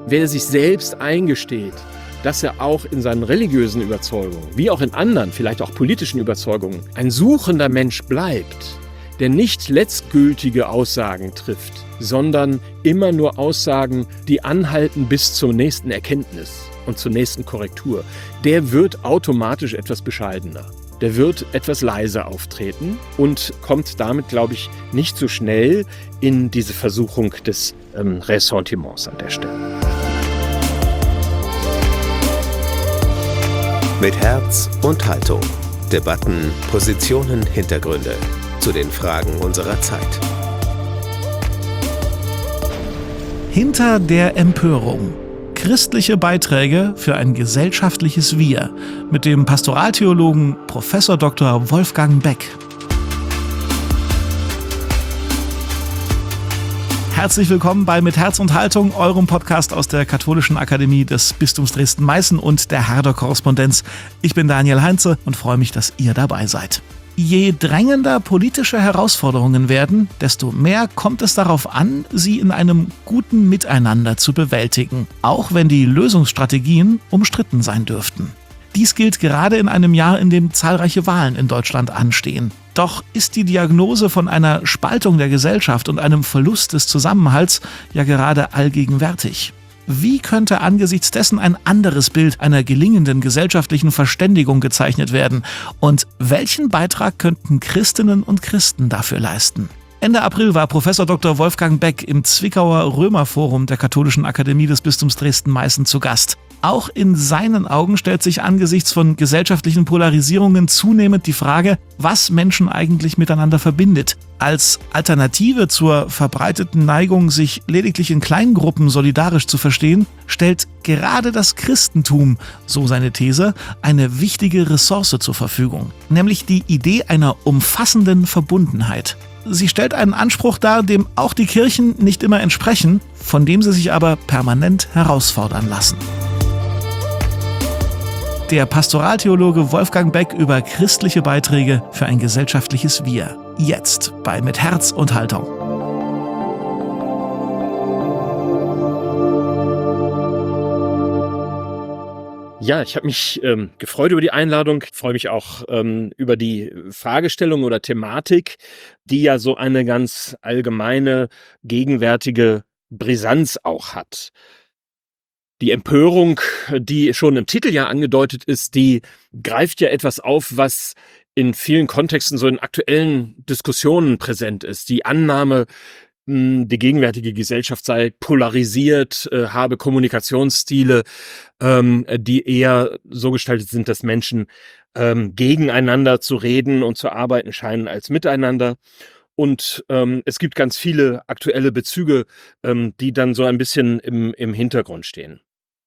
Wer sich selbst eingesteht, dass er auch in seinen religiösen Überzeugungen, wie auch in anderen, vielleicht auch politischen Überzeugungen, ein suchender Mensch bleibt, der nicht letztgültige Aussagen trifft, sondern immer nur Aussagen, die anhalten bis zur nächsten Erkenntnis und zur nächsten Korrektur, der wird automatisch etwas bescheidener. Der wird etwas leiser auftreten und kommt damit, glaube ich, nicht so schnell in diese Versuchung des Ressentiments an der Stelle. Mit Herz und Haltung. Debatten, Positionen, Hintergründe zu den Fragen unserer Zeit. Hinter der Empörung. Christliche Beiträge für ein gesellschaftliches Wir mit dem Pastoraltheologen Prof. Dr. Wolfgang Beck. Herzlich willkommen bei Mit Herz und Haltung, eurem Podcast aus der Katholischen Akademie des Bistums Dresden-Meißen und der Herder-Korrespondenz. Ich bin Daniel Heinze und freue mich, dass ihr dabei seid. Je drängender politische Herausforderungen werden, desto mehr kommt es darauf an, sie in einem guten Miteinander zu bewältigen, auch wenn die Lösungsstrategien umstritten sein dürften. Dies gilt gerade in einem Jahr, in dem zahlreiche Wahlen in Deutschland anstehen. Doch ist die Diagnose von einer Spaltung der Gesellschaft und einem Verlust des Zusammenhalts ja gerade allgegenwärtig. Wie könnte angesichts dessen ein anderes Bild einer gelingenden gesellschaftlichen Verständigung gezeichnet werden? Und welchen Beitrag könnten Christinnen und Christen dafür leisten? Ende April war Prof. Dr. Wolfgang Beck im Zwickauer Römerforum der Katholischen Akademie des Bistums Dresden-Meißen zu Gast. Auch in seinen Augen stellt sich angesichts von gesellschaftlichen Polarisierungen zunehmend die Frage, was Menschen eigentlich miteinander verbindet. Als Alternative zur verbreiteten Neigung, sich lediglich in Kleingruppen solidarisch zu verstehen, stellt gerade das Christentum, so seine These, eine wichtige Ressource zur Verfügung, nämlich die Idee einer umfassenden Verbundenheit. Sie stellt einen Anspruch dar, dem auch die Kirchen nicht immer entsprechen, von dem sie sich aber permanent herausfordern lassen. Der Pastoraltheologe Wolfgang Beck über christliche Beiträge für ein gesellschaftliches Wir. Jetzt bei Mit Herz und Haltung. Ja, ich habe mich gefreut über die Einladung. Ich freue mich auch über die Fragestellung oder Thematik, die ja so eine ganz allgemeine, gegenwärtige Brisanz auch hat. Die Empörung, die schon im Titel ja angedeutet ist, die greift ja etwas auf, was in vielen Kontexten so in aktuellen Diskussionen präsent ist. Die Annahme, die gegenwärtige Gesellschaft sei polarisiert, habe Kommunikationsstile, die eher so gestaltet sind, dass Menschen gegeneinander zu reden und zu arbeiten scheinen als miteinander. Und es gibt ganz viele aktuelle Bezüge, die dann so ein bisschen im Hintergrund stehen.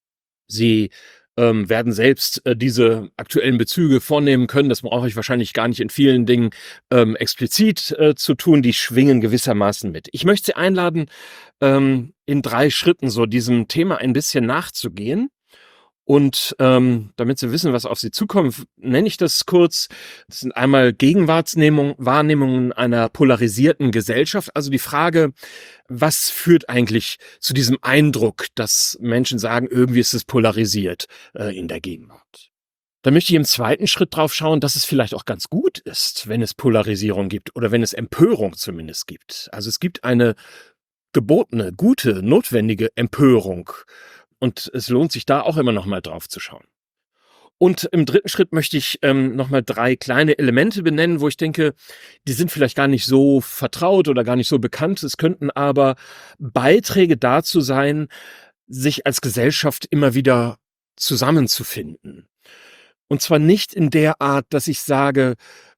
Sie werden selbst diese aktuellen Bezüge vornehmen können. Das brauche ich wahrscheinlich gar nicht in vielen Dingen explizit zu tun. Die schwingen gewissermaßen mit. Ich möchte Sie einladen, in 3 Schritten so diesem Thema ein bisschen nachzugehen. Und damit Sie wissen, was auf Sie zukommt, nenne ich das kurz. Das sind einmal Wahrnehmungen einer polarisierten Gesellschaft. Also die Frage, was führt eigentlich zu diesem Eindruck, dass Menschen sagen, irgendwie ist es polarisiert in der Gegenwart. Da möchte ich im zweiten Schritt drauf schauen, dass es vielleicht auch ganz gut ist, wenn es Polarisierung gibt oder wenn es Empörung zumindest gibt. Also es gibt eine gebotene, gute, notwendige Empörung. Und es lohnt sich da auch immer noch mal drauf zu schauen. Und im dritten Schritt möchte ich noch mal 3 kleine Elemente benennen, wo ich denke, die sind vielleicht gar nicht so vertraut oder gar nicht so bekannt. Es könnten aber Beiträge dazu sein, sich als Gesellschaft immer wieder zusammenzufinden. Und zwar nicht in der Art, dass ich sage,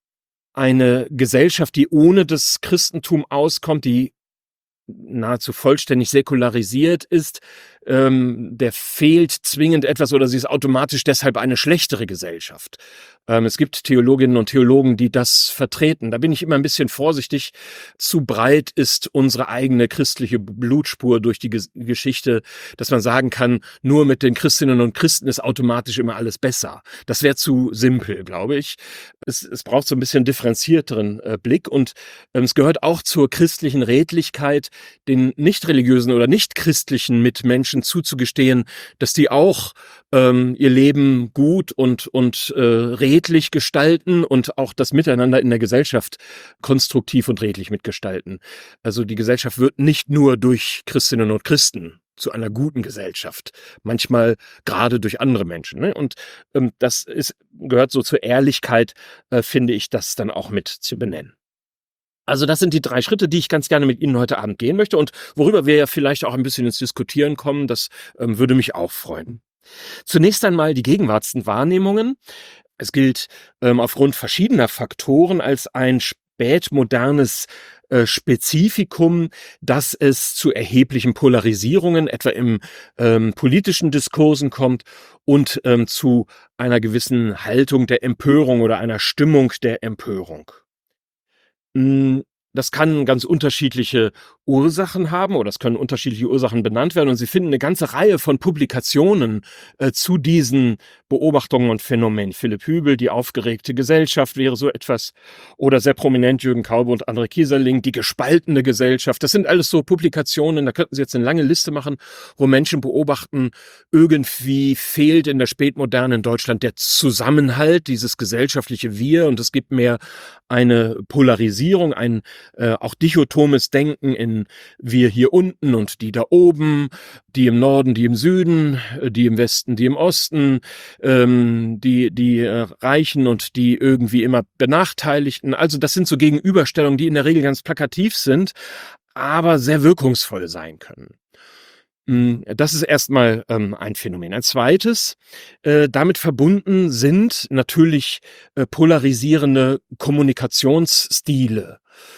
eine Gesellschaft, die ohne das Christentum auskommt, die nahezu vollständig säkularisiert ist, der fehlt zwingend etwas oder sie ist automatisch deshalb eine schlechtere Gesellschaft. Es gibt Theologinnen und Theologen, die das vertreten. Da bin ich immer ein bisschen vorsichtig. Zu breit ist unsere eigene christliche Blutspur durch die Geschichte, dass man sagen kann, nur mit den Christinnen und Christen ist automatisch immer alles besser. Das wäre zu simpel, glaube ich. Es braucht so ein bisschen differenzierteren Blick und es gehört auch zur christlichen Redlichkeit, den nicht religiösen oder nicht christlichen Mitmenschen zuzugestehen, dass die auch ihr Leben gut und redlich gestalten und auch das Miteinander in der Gesellschaft konstruktiv und redlich mitgestalten. Also die Gesellschaft wird nicht nur durch Christinnen und Christen zu einer guten Gesellschaft, manchmal gerade durch andere Menschen, ne? Und gehört so zur Ehrlichkeit, finde ich, das dann auch mit zu benennen. Also das sind die 3 Schritte, die ich ganz gerne mit Ihnen heute Abend gehen möchte und worüber wir ja vielleicht auch ein bisschen ins Diskutieren kommen, das würde mich auch freuen. Zunächst einmal die Gegenwartswahrnehmungen. Es gilt aufgrund verschiedener Faktoren als ein spätmodernes Spezifikum, dass es zu erheblichen Polarisierungen, etwa im politischen Diskursen kommt und zu einer gewissen Haltung der Empörung oder einer Stimmung der Empörung. Das kann ganz unterschiedliche Ursachen haben oder es können unterschiedliche Ursachen benannt werden und Sie finden eine ganze Reihe von Publikationen zu diesen Beobachtungen und Phänomenen. Philipp Hübel, Die aufgeregte Gesellschaft wäre so etwas oder sehr prominent Jürgen Kaube und André Kieserling, Die gespaltene Gesellschaft. Das sind alles so Publikationen, da könnten Sie jetzt eine lange Liste machen, wo Menschen beobachten, irgendwie fehlt in der spätmodernen Deutschland der Zusammenhalt, dieses gesellschaftliche Wir und es gibt mehr eine Polarisierung, ein auch dichotomes Denken in wir hier unten und die da oben, die im Norden, die im Süden, die im Westen, die im Osten, die Reichen und die irgendwie immer Benachteiligten. Also das sind so Gegenüberstellungen, die in der Regel ganz plakativ sind, aber sehr wirkungsvoll sein können. Das ist erstmal ein Phänomen. Ein zweites, damit verbunden sind natürlich polarisierende Kommunikationsstile,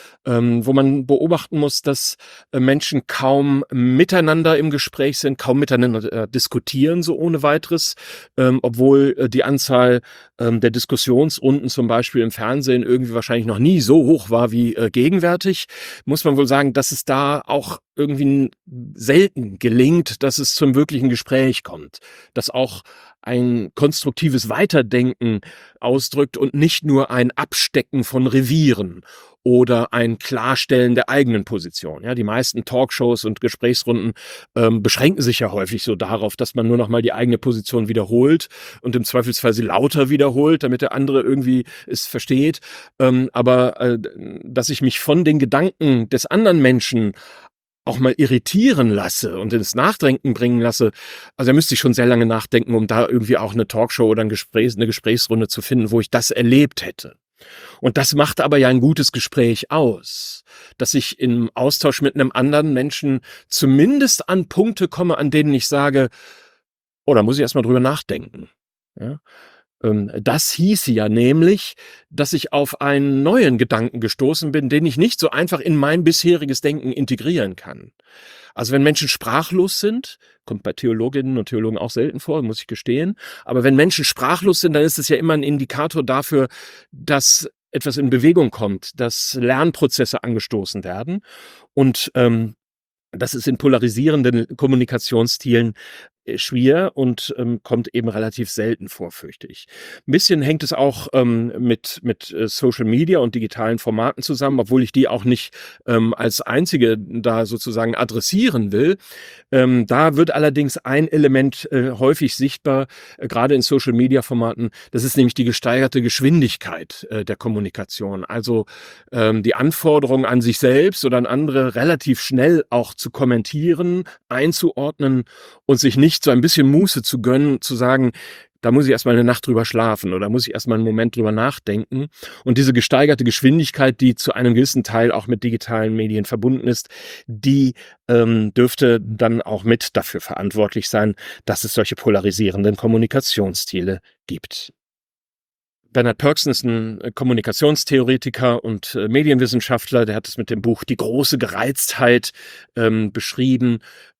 wo man beobachten muss, dass Menschen kaum miteinander im Gespräch sind, kaum miteinander diskutieren, so ohne weiteres, obwohl die Anzahl der Diskussionsrunden zum Beispiel im Fernsehen irgendwie wahrscheinlich noch nie so hoch war wie gegenwärtig, muss man wohl sagen, dass es da auch irgendwie selten gelingt, dass es zum wirklichen Gespräch kommt, dass auch ein konstruktives Weiterdenken ausdrückt und nicht nur ein Abstecken von Revieren oder ein Klarstellen der eigenen Position. Ja, die meisten Talkshows und Gesprächsrunden beschränken sich ja häufig so darauf, dass man nur noch mal die eigene Position wiederholt und im Zweifelsfall sie lauter wiederholt, damit der andere irgendwie es versteht. Aber dass ich mich von den Gedanken des anderen Menschen auch mal irritieren lasse und ins Nachdenken bringen lasse, also da müsste ich schon sehr lange nachdenken, um da irgendwie auch eine Talkshow oder eine Gesprächsrunde zu finden, wo ich das erlebt hätte. Und das macht aber ja ein gutes Gespräch aus, dass ich im Austausch mit einem anderen Menschen zumindest an Punkte komme, an denen ich sage, oh, da muss ich erst mal drüber nachdenken. Ja? Das hieße ja nämlich, dass ich auf einen neuen Gedanken gestoßen bin, den ich nicht so einfach in mein bisheriges Denken integrieren kann. Also wenn Menschen sprachlos sind, kommt bei Theologinnen und Theologen auch selten vor, muss ich gestehen, aber wenn Menschen sprachlos sind, dann ist es ja immer ein Indikator dafür, dass etwas in Bewegung kommt, dass Lernprozesse angestoßen werden und das ist in polarisierenden Kommunikationsstilen schwer und kommt eben relativ selten vor, fürchte ich. Ein bisschen hängt es auch mit Social Media und digitalen Formaten zusammen, obwohl ich die auch nicht als einzige da sozusagen adressieren will. Da wird allerdings ein Element häufig sichtbar, gerade in Social Media Formaten, das ist nämlich die gesteigerte Geschwindigkeit der Kommunikation. Also die Anforderung an sich selbst oder an andere relativ schnell auch zu kommentieren, einzuordnen und sich nicht so ein bisschen Muße zu gönnen, zu sagen, da muss ich erstmal eine Nacht drüber schlafen oder muss ich erstmal einen Moment drüber nachdenken. Und diese gesteigerte Geschwindigkeit, die zu einem gewissen Teil auch mit digitalen Medien verbunden ist, die dürfte dann auch mit dafür verantwortlich sein, dass es solche polarisierenden Kommunikationsstile gibt. Bernard Pörksen ist ein Kommunikationstheoretiker und Medienwissenschaftler, der hat es mit dem Buch Die große Gereiztheit beschrieben,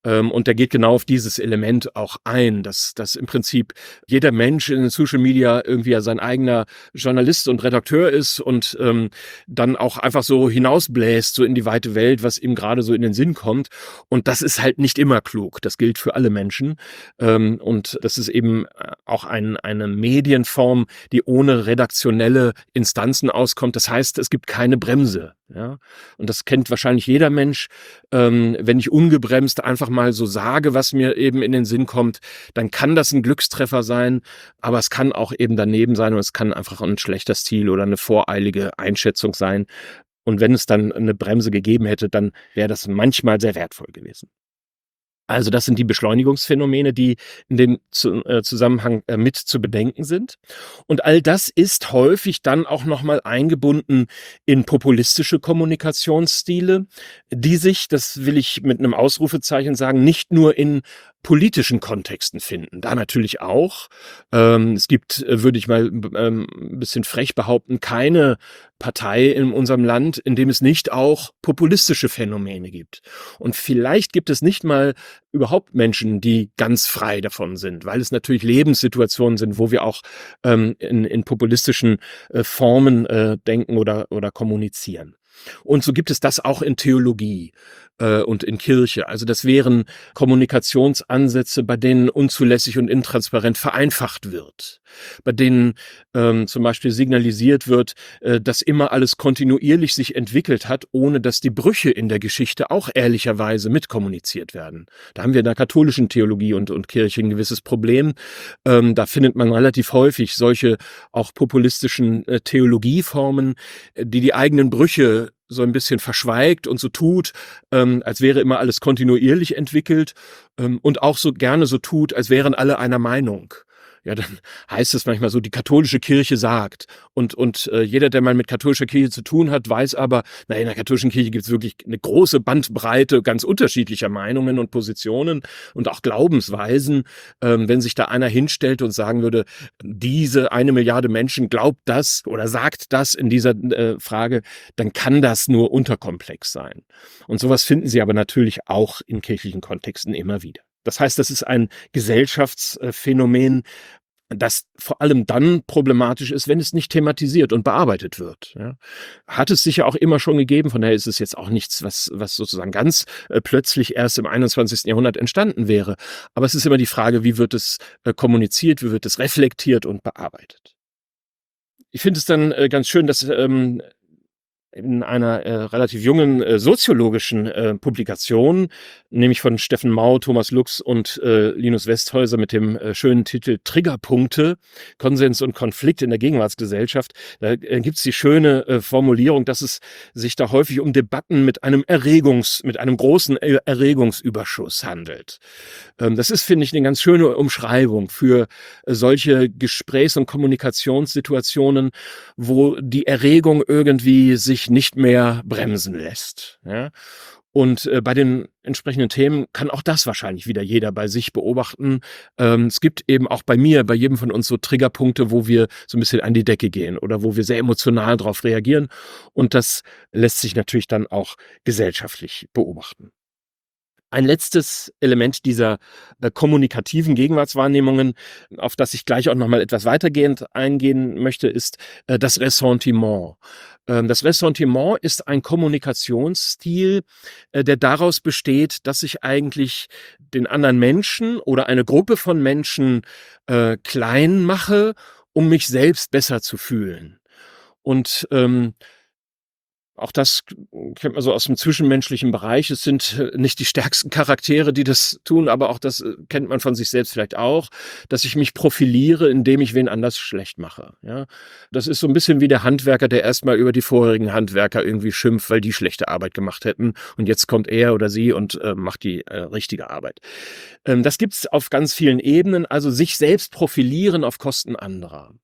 Und der geht genau auf dieses Element auch ein, dass im Prinzip jeder Mensch in den Social Media irgendwie ja sein eigener Journalist und Redakteur ist und dann auch einfach so hinausbläst, so in die weite Welt, was ihm gerade so in den Sinn kommt. Und das ist halt nicht immer klug. Das gilt für alle Menschen. Und das ist eben auch eine Medienform, die ohne redaktionelle Instanzen auskommt. Das heißt, es gibt keine Bremse. Ja? Und das kennt wahrscheinlich jeder Mensch. Wenn ich ungebremst einfach mal so sage, was mir eben in den Sinn kommt, dann kann das ein Glückstreffer sein, aber es kann auch eben daneben sein und es kann einfach ein schlechter Stil oder eine voreilige Einschätzung sein. Und wenn es dann eine Bremse gegeben hätte, dann wäre das manchmal sehr wertvoll gewesen. Also das sind die Beschleunigungsphänomene, die in dem Zusammenhang mit zu bedenken sind. Und all das ist häufig dann auch nochmal eingebunden in populistische Kommunikationsstile, die sich, das will ich mit einem Ausrufezeichen sagen, nicht nur in politischen Kontexten finden. Da natürlich auch. Es gibt, würde ich mal ein bisschen frech behaupten, keine Partei in unserem Land, in dem es nicht auch populistische Phänomene gibt. Und vielleicht gibt es nicht mal überhaupt Menschen, die ganz frei davon sind, weil es natürlich Lebenssituationen sind, wo wir auch in populistischen Formen denken oder kommunizieren. Und so gibt es das auch in Theologie und in Kirche. Also das wären Kommunikationsansätze, bei denen unzulässig und intransparent vereinfacht wird, bei denen zum Beispiel signalisiert wird, dass immer alles kontinuierlich sich entwickelt hat, ohne dass die Brüche in der Geschichte auch ehrlicherweise mitkommuniziert werden. Da haben wir in der katholischen Theologie und Kirche ein gewisses Problem. Da findet man relativ häufig solche auch populistischen Theologieformen, die eigenen Brüche so ein bisschen verschweigt und so tut, als wäre immer alles kontinuierlich entwickelt und auch so gerne so tut, als wären alle einer Meinung. Ja, dann heißt es manchmal so, die katholische Kirche sagt. Und jeder, der mal mit katholischer Kirche zu tun hat, weiß aber, na, in der katholischen Kirche gibt es wirklich eine große Bandbreite ganz unterschiedlicher Meinungen und Positionen und auch Glaubensweisen. Wenn sich da einer hinstellt und sagen würde, diese 1 Milliarde Menschen glaubt das oder sagt das in dieser Frage, dann kann das nur unterkomplex sein. Und sowas finden Sie aber natürlich auch in kirchlichen Kontexten immer wieder. Das heißt, das ist ein Gesellschaftsphänomen, das vor allem dann problematisch ist, wenn es nicht thematisiert und bearbeitet wird. Ja. Hat es sicher auch immer schon gegeben, von daher ist es jetzt auch nichts, was sozusagen ganz plötzlich erst im 21. Jahrhundert entstanden wäre. Aber es ist immer die Frage, wie wird es kommuniziert, wie wird es reflektiert und bearbeitet. Ich finde es dann ganz schön, dass in einer relativ jungen soziologischen Publikation, nämlich von Steffen Mau, Thomas Lux und Linus Westhäuser mit dem schönen Titel Triggerpunkte, Konsens und Konflikt in der Gegenwartsgesellschaft. Da gibt's die schöne Formulierung, dass es sich da häufig um Debatten mit einem großen Erregungsüberschuss handelt. Das ist, finde ich, eine ganz schöne Umschreibung für solche Gesprächs- und Kommunikationssituationen, wo die Erregung irgendwie sich nicht mehr bremsen lässt. Ja? Und bei den entsprechenden Themen kann auch das wahrscheinlich wieder jeder bei sich beobachten. Es gibt eben auch bei mir, bei jedem von uns so Triggerpunkte, wo wir so ein bisschen an die Decke gehen oder wo wir sehr emotional darauf reagieren. Und das lässt sich natürlich dann auch gesellschaftlich beobachten. Ein letztes Element dieser kommunikativen Gegenwartswahrnehmungen, auf das ich gleich auch nochmal etwas weitergehend eingehen möchte, ist das Ressentiment. Das Ressentiment ist ein Kommunikationsstil, der daraus besteht, dass ich eigentlich den anderen Menschen oder eine Gruppe von Menschen klein mache, um mich selbst besser zu fühlen. Und auch das kennt man so aus dem zwischenmenschlichen Bereich. Es sind nicht die stärksten Charaktere, die das tun, aber auch das kennt man von sich selbst vielleicht auch, dass ich mich profiliere, indem ich wen anders schlecht mache. Ja, das ist so ein bisschen wie der Handwerker, der erstmal über die vorherigen Handwerker irgendwie schimpft, weil die schlechte Arbeit gemacht hätten. Und jetzt kommt er oder sie und macht die richtige Arbeit. Das gibt's auf ganz vielen Ebenen, also sich selbst profilieren auf Kosten anderer.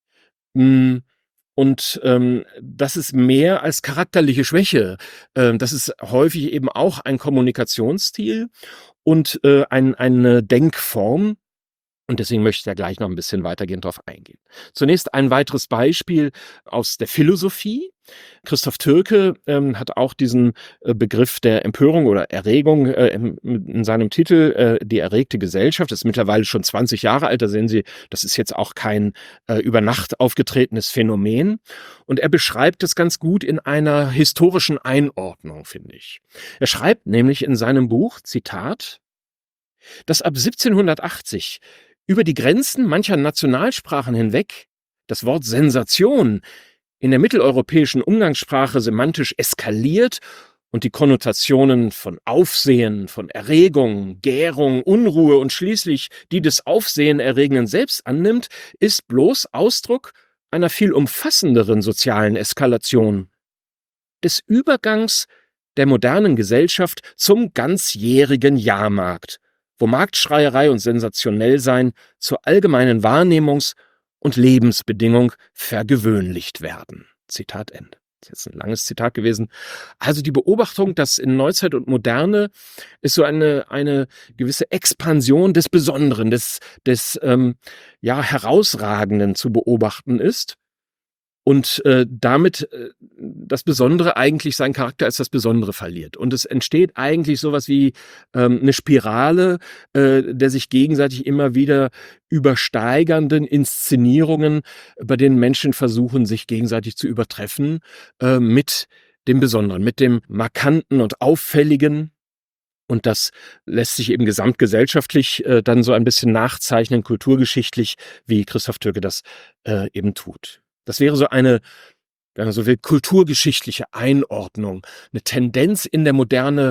Und das ist mehr als charakterliche Schwäche. Das ist häufig eben auch ein Kommunikationsstil und eine Denkform, Und deswegen möchte ich da gleich noch ein bisschen weitergehend drauf eingehen. Zunächst ein weiteres Beispiel aus der Philosophie. Christoph Türke hat auch diesen Begriff der Empörung oder Erregung in seinem Titel, Die erregte Gesellschaft. Das ist mittlerweile schon 20 Jahre alt. Da sehen Sie, das ist jetzt auch kein über Nacht aufgetretenes Phänomen. Und er beschreibt es ganz gut in einer historischen Einordnung, finde ich. Er schreibt nämlich in seinem Buch, Zitat, dass ab 1780 über die Grenzen mancher Nationalsprachen hinweg das Wort Sensation in der mitteleuropäischen Umgangssprache semantisch eskaliert und die Konnotationen von Aufsehen, von Erregung, Gärung, Unruhe und schließlich die des Aufsehenerregenden selbst annimmt, ist bloß Ausdruck einer viel umfassenderen sozialen Eskalation, des Übergangs der modernen Gesellschaft zum ganzjährigen Jahrmarkt, wo Marktschreierei und Sensationellsein zur allgemeinen Wahrnehmungs- und Lebensbedingung vergewöhnlicht werden. Zitat Ende. Das ist jetzt ein langes Zitat gewesen. Also die Beobachtung, dass in Neuzeit und Moderne ist so eine gewisse Expansion des Besonderen, des Herausragenden zu beobachten ist. Und damit das Besondere eigentlich seinen Charakter als das Besondere verliert. Und es entsteht eigentlich sowas wie eine Spirale der sich gegenseitig immer wieder übersteigernden Inszenierungen, bei denen Menschen versuchen, sich gegenseitig zu übertreffen mit dem Besonderen, mit dem Markanten und Auffälligen. Und das lässt sich eben gesamtgesellschaftlich dann so ein bisschen nachzeichnen, kulturgeschichtlich, wie Christoph Türke das eben tut. Das wäre so eine, wenn man so will, kulturgeschichtliche Einordnung, eine Tendenz in der Moderne,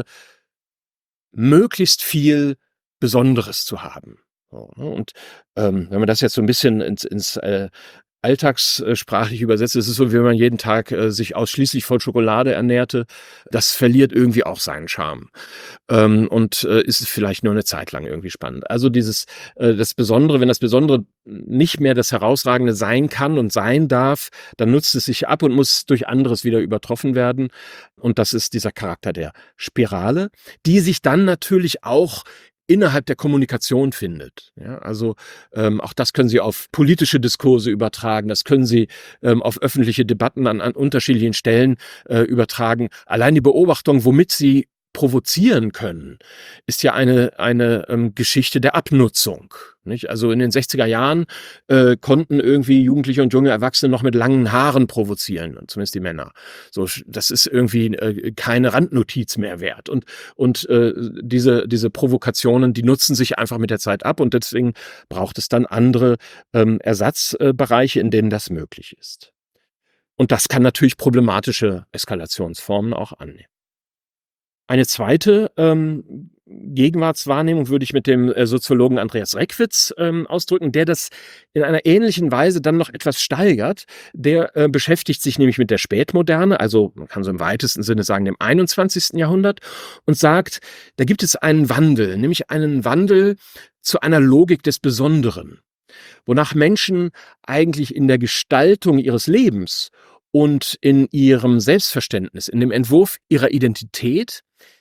möglichst viel Besonderes zu haben. So, ne? Und wenn man das jetzt so ein bisschen ins alltagssprachlich übersetzt, ist es so, wie wenn man jeden Tag sich ausschließlich von Schokolade ernährte. Das verliert irgendwie auch seinen Charme. Und ist vielleicht nur eine Zeit lang irgendwie spannend. Also das Besondere, wenn das Besondere nicht mehr das Herausragende sein kann und sein darf, dann nutzt es sich ab und muss durch anderes wieder übertroffen werden. Und das ist dieser Charakter der Spirale, die sich dann natürlich auch innerhalb der Kommunikation findet. Ja, also auch das können Sie auf politische Diskurse übertragen, das können Sie auf öffentliche Debatten an unterschiedlichen Stellen übertragen. Allein die Beobachtung, womit Sie provozieren können, ist ja eine Geschichte der Abnutzung. Nicht? Also in den 60er Jahren konnten irgendwie Jugendliche und junge Erwachsene noch mit langen Haaren provozieren, zumindest die Männer. So, das ist irgendwie keine Randnotiz mehr wert. Und diese Provokationen, die nutzen sich einfach mit der Zeit ab und deswegen braucht es dann andere Ersatzbereiche, in denen das möglich ist. Und das kann natürlich problematische Eskalationsformen auch annehmen. Eine zweite Gegenwartswahrnehmung würde ich mit dem Soziologen Andreas Reckwitz ausdrücken, der das in einer ähnlichen Weise dann noch etwas steigert. Der beschäftigt sich nämlich mit der Spätmoderne, also man kann so im weitesten Sinne sagen dem 21. Jahrhundert und sagt, da gibt es einen Wandel, nämlich einen Wandel zu einer Logik des Besonderen, wonach Menschen eigentlich in der Gestaltung ihres Lebens und in ihrem Selbstverständnis, in dem Entwurf ihrer Identität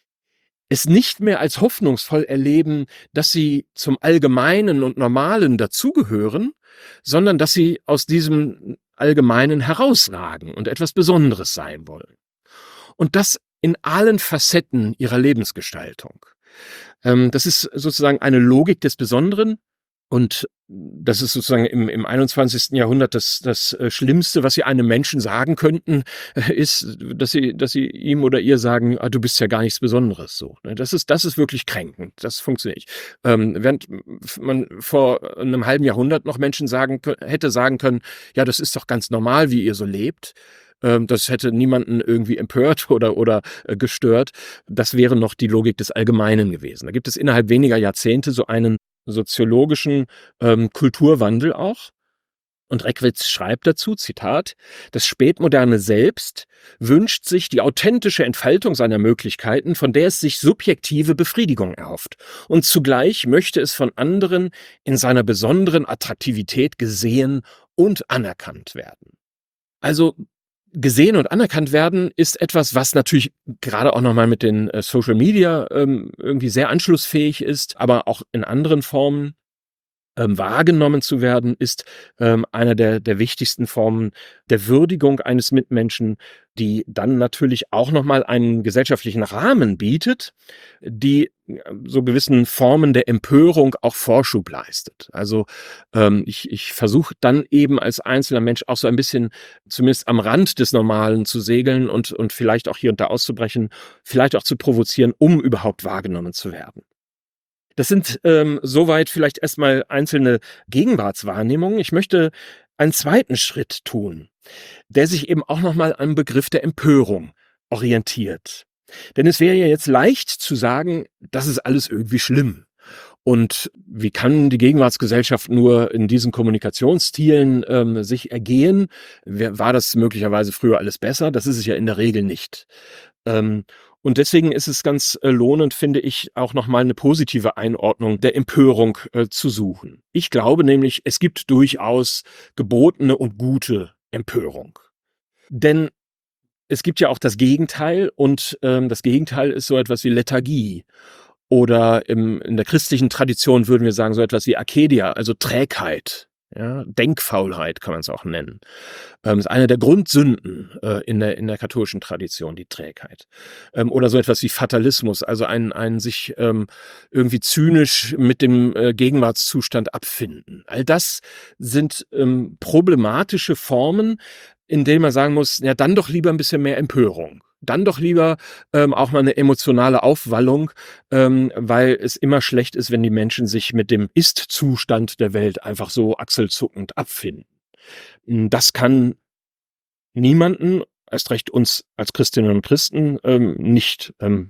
es nicht mehr als hoffnungsvoll erleben, dass sie zum Allgemeinen und Normalen dazugehören, sondern dass sie aus diesem Allgemeinen herausragen und etwas Besonderes sein wollen. Und das in allen Facetten ihrer Lebensgestaltung. Das ist sozusagen eine Logik des Besonderen. Und das ist sozusagen im 21. Jahrhundert das Schlimmste, was Sie einem Menschen sagen könnten, ist, dass Sie ihm oder ihr sagen, du bist ja gar nichts Besonderes. So, ne? Das ist wirklich kränkend. Das funktioniert nicht. Während man vor einem halben Jahrhundert noch Menschen hätte sagen können, ja, das ist doch ganz normal, wie ihr so lebt. Das hätte niemanden irgendwie empört oder gestört. Das wäre noch die Logik des Allgemeinen gewesen. Da gibt es innerhalb weniger Jahrzehnte so einen soziologischen Kulturwandel auch. Und Reckwitz schreibt dazu, Zitat, das Spätmoderne Selbst wünscht sich die authentische Entfaltung seiner Möglichkeiten, von der es sich subjektive Befriedigung erhofft. Und zugleich möchte es von anderen in seiner besonderen Attraktivität gesehen und anerkannt werden. Also gesehen und anerkannt werden ist etwas, was natürlich gerade auch nochmal mit den Social Media irgendwie sehr anschlussfähig ist, aber auch in anderen Formen. wahrgenommen zu werden, ist einer der wichtigsten Formen der Würdigung eines Mitmenschen, die dann natürlich auch nochmal einen gesellschaftlichen Rahmen bietet, die so gewissen Formen der Empörung auch Vorschub leistet. Also ich versuche dann eben als einzelner Mensch auch so ein bisschen zumindest am Rand des Normalen zu segeln und vielleicht auch hier und da auszubrechen, vielleicht auch zu provozieren, um überhaupt wahrgenommen zu werden. Das sind soweit vielleicht erstmal einzelne Gegenwartswahrnehmungen. Ich möchte einen zweiten Schritt tun, der sich eben auch nochmal am Begriff der Empörung orientiert. Denn es wäre ja jetzt leicht zu sagen, das ist alles irgendwie schlimm. Und wie kann die Gegenwartsgesellschaft nur in diesen Kommunikationsstilen sich ergehen? War das möglicherweise früher alles besser? Das ist es ja in der Regel nicht. Und deswegen ist es ganz lohnend, finde ich, auch nochmal eine positive Einordnung der Empörung zu suchen. Ich glaube nämlich, es gibt durchaus gebotene und gute Empörung. Denn es gibt ja auch das Gegenteil und das Gegenteil ist so etwas wie Lethargie. Oder in der christlichen Tradition würden wir sagen so etwas wie Akedia, also Trägheit. Ja, Denkfaulheit kann man es auch nennen. Ist eine der Grundsünden in der katholischen Tradition, die Trägheit. Oder so etwas wie Fatalismus, also ein sich irgendwie zynisch mit dem Gegenwartszustand abfinden. All das sind problematische Formen, in denen man sagen muss, ja, dann doch lieber ein bisschen mehr Empörung. Dann doch lieber auch mal eine emotionale Aufwallung, weil es immer schlecht ist, wenn die Menschen sich mit dem Ist-Zustand der Welt einfach so achselzuckend abfinden. Das kann niemanden, erst recht uns als Christinnen und Christen, nicht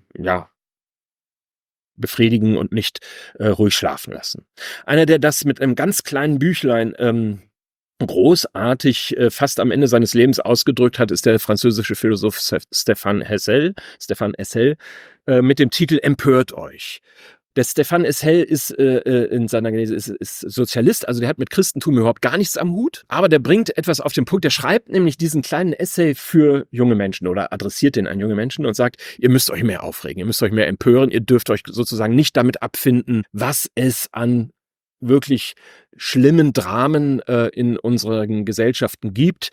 befriedigen und nicht ruhig schlafen lassen. Einer, der das mit einem ganz kleinen Büchlein großartig fast am Ende seines Lebens ausgedrückt hat, ist der französische Philosoph Stéphane Hessel mit dem Titel Empört euch. Der Stéphane Hessel ist in seiner Genese ist Sozialist, also der hat mit Christentum überhaupt gar nichts am Hut, aber der bringt etwas auf den Punkt, der schreibt nämlich diesen kleinen Essay für junge Menschen oder adressiert den an junge Menschen und sagt, ihr müsst euch mehr aufregen, ihr müsst euch mehr empören, ihr dürft euch sozusagen nicht damit abfinden, was es an wirklich schlimmen Dramen in unseren Gesellschaften gibt,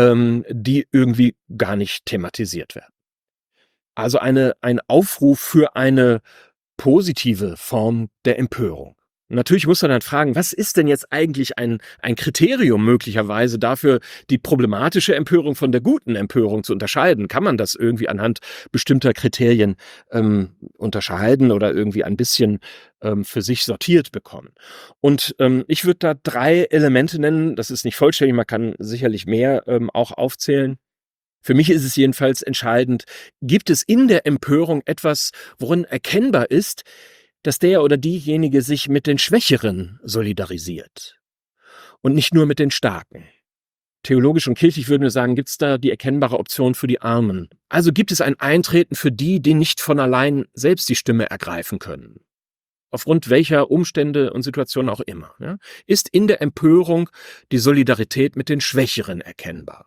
die irgendwie gar nicht thematisiert werden. Also ein Aufruf für eine positive Form der Empörung. Natürlich muss man dann fragen, was ist denn jetzt eigentlich ein Kriterium möglicherweise dafür, die problematische Empörung von der guten Empörung zu unterscheiden? Kann man das irgendwie anhand bestimmter Kriterien unterscheiden oder irgendwie ein bisschen für sich sortiert bekommen? Und ich würde da 3 Elemente nennen. Das ist nicht vollständig, man kann sicherlich mehr auch aufzählen. Für mich ist es jedenfalls entscheidend, gibt es in der Empörung etwas, worin erkennbar ist, dass der oder diejenige sich mit den Schwächeren solidarisiert und nicht nur mit den Starken. Theologisch und kirchlich würden wir sagen, gibt es da die erkennbare Option für die Armen. Also gibt es ein Eintreten für die nicht von allein selbst die Stimme ergreifen können. Aufgrund welcher Umstände und Situationen auch immer. Ja? Ist in der Empörung die Solidarität mit den Schwächeren erkennbar?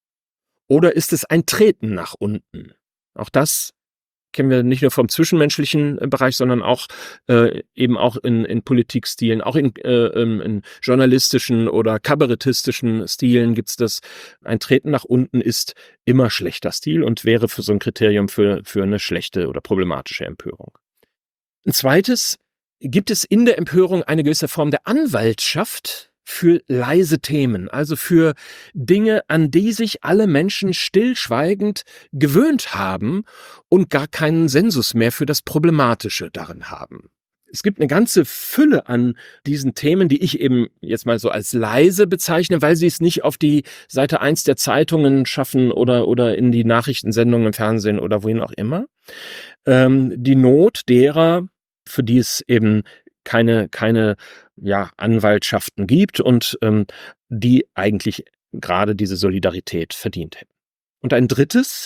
Oder ist es ein Treten nach unten? Auch das kennen wir nicht nur vom zwischenmenschlichen Bereich, sondern auch eben auch in Politikstilen, auch in journalistischen oder kabarettistischen Stilen gibt's das. Ein Treten nach unten ist immer schlechter Stil und wäre für so ein Kriterium für eine schlechte oder problematische Empörung. Ein zweites, gibt es in der Empörung eine gewisse Form der Anwaltschaft für leise Themen, also für Dinge, an die sich alle Menschen stillschweigend gewöhnt haben und gar keinen Sensus mehr für das Problematische darin haben. Es gibt eine ganze Fülle an diesen Themen, die ich eben jetzt mal so als leise bezeichne, weil sie es nicht auf die Seite 1 der Zeitungen schaffen oder in die Nachrichtensendungen im Fernsehen oder wohin auch immer. Die Not derer, für die es eben keine Anwaltschaften gibt und die eigentlich gerade diese Solidarität verdient hätten. Und ein drittes,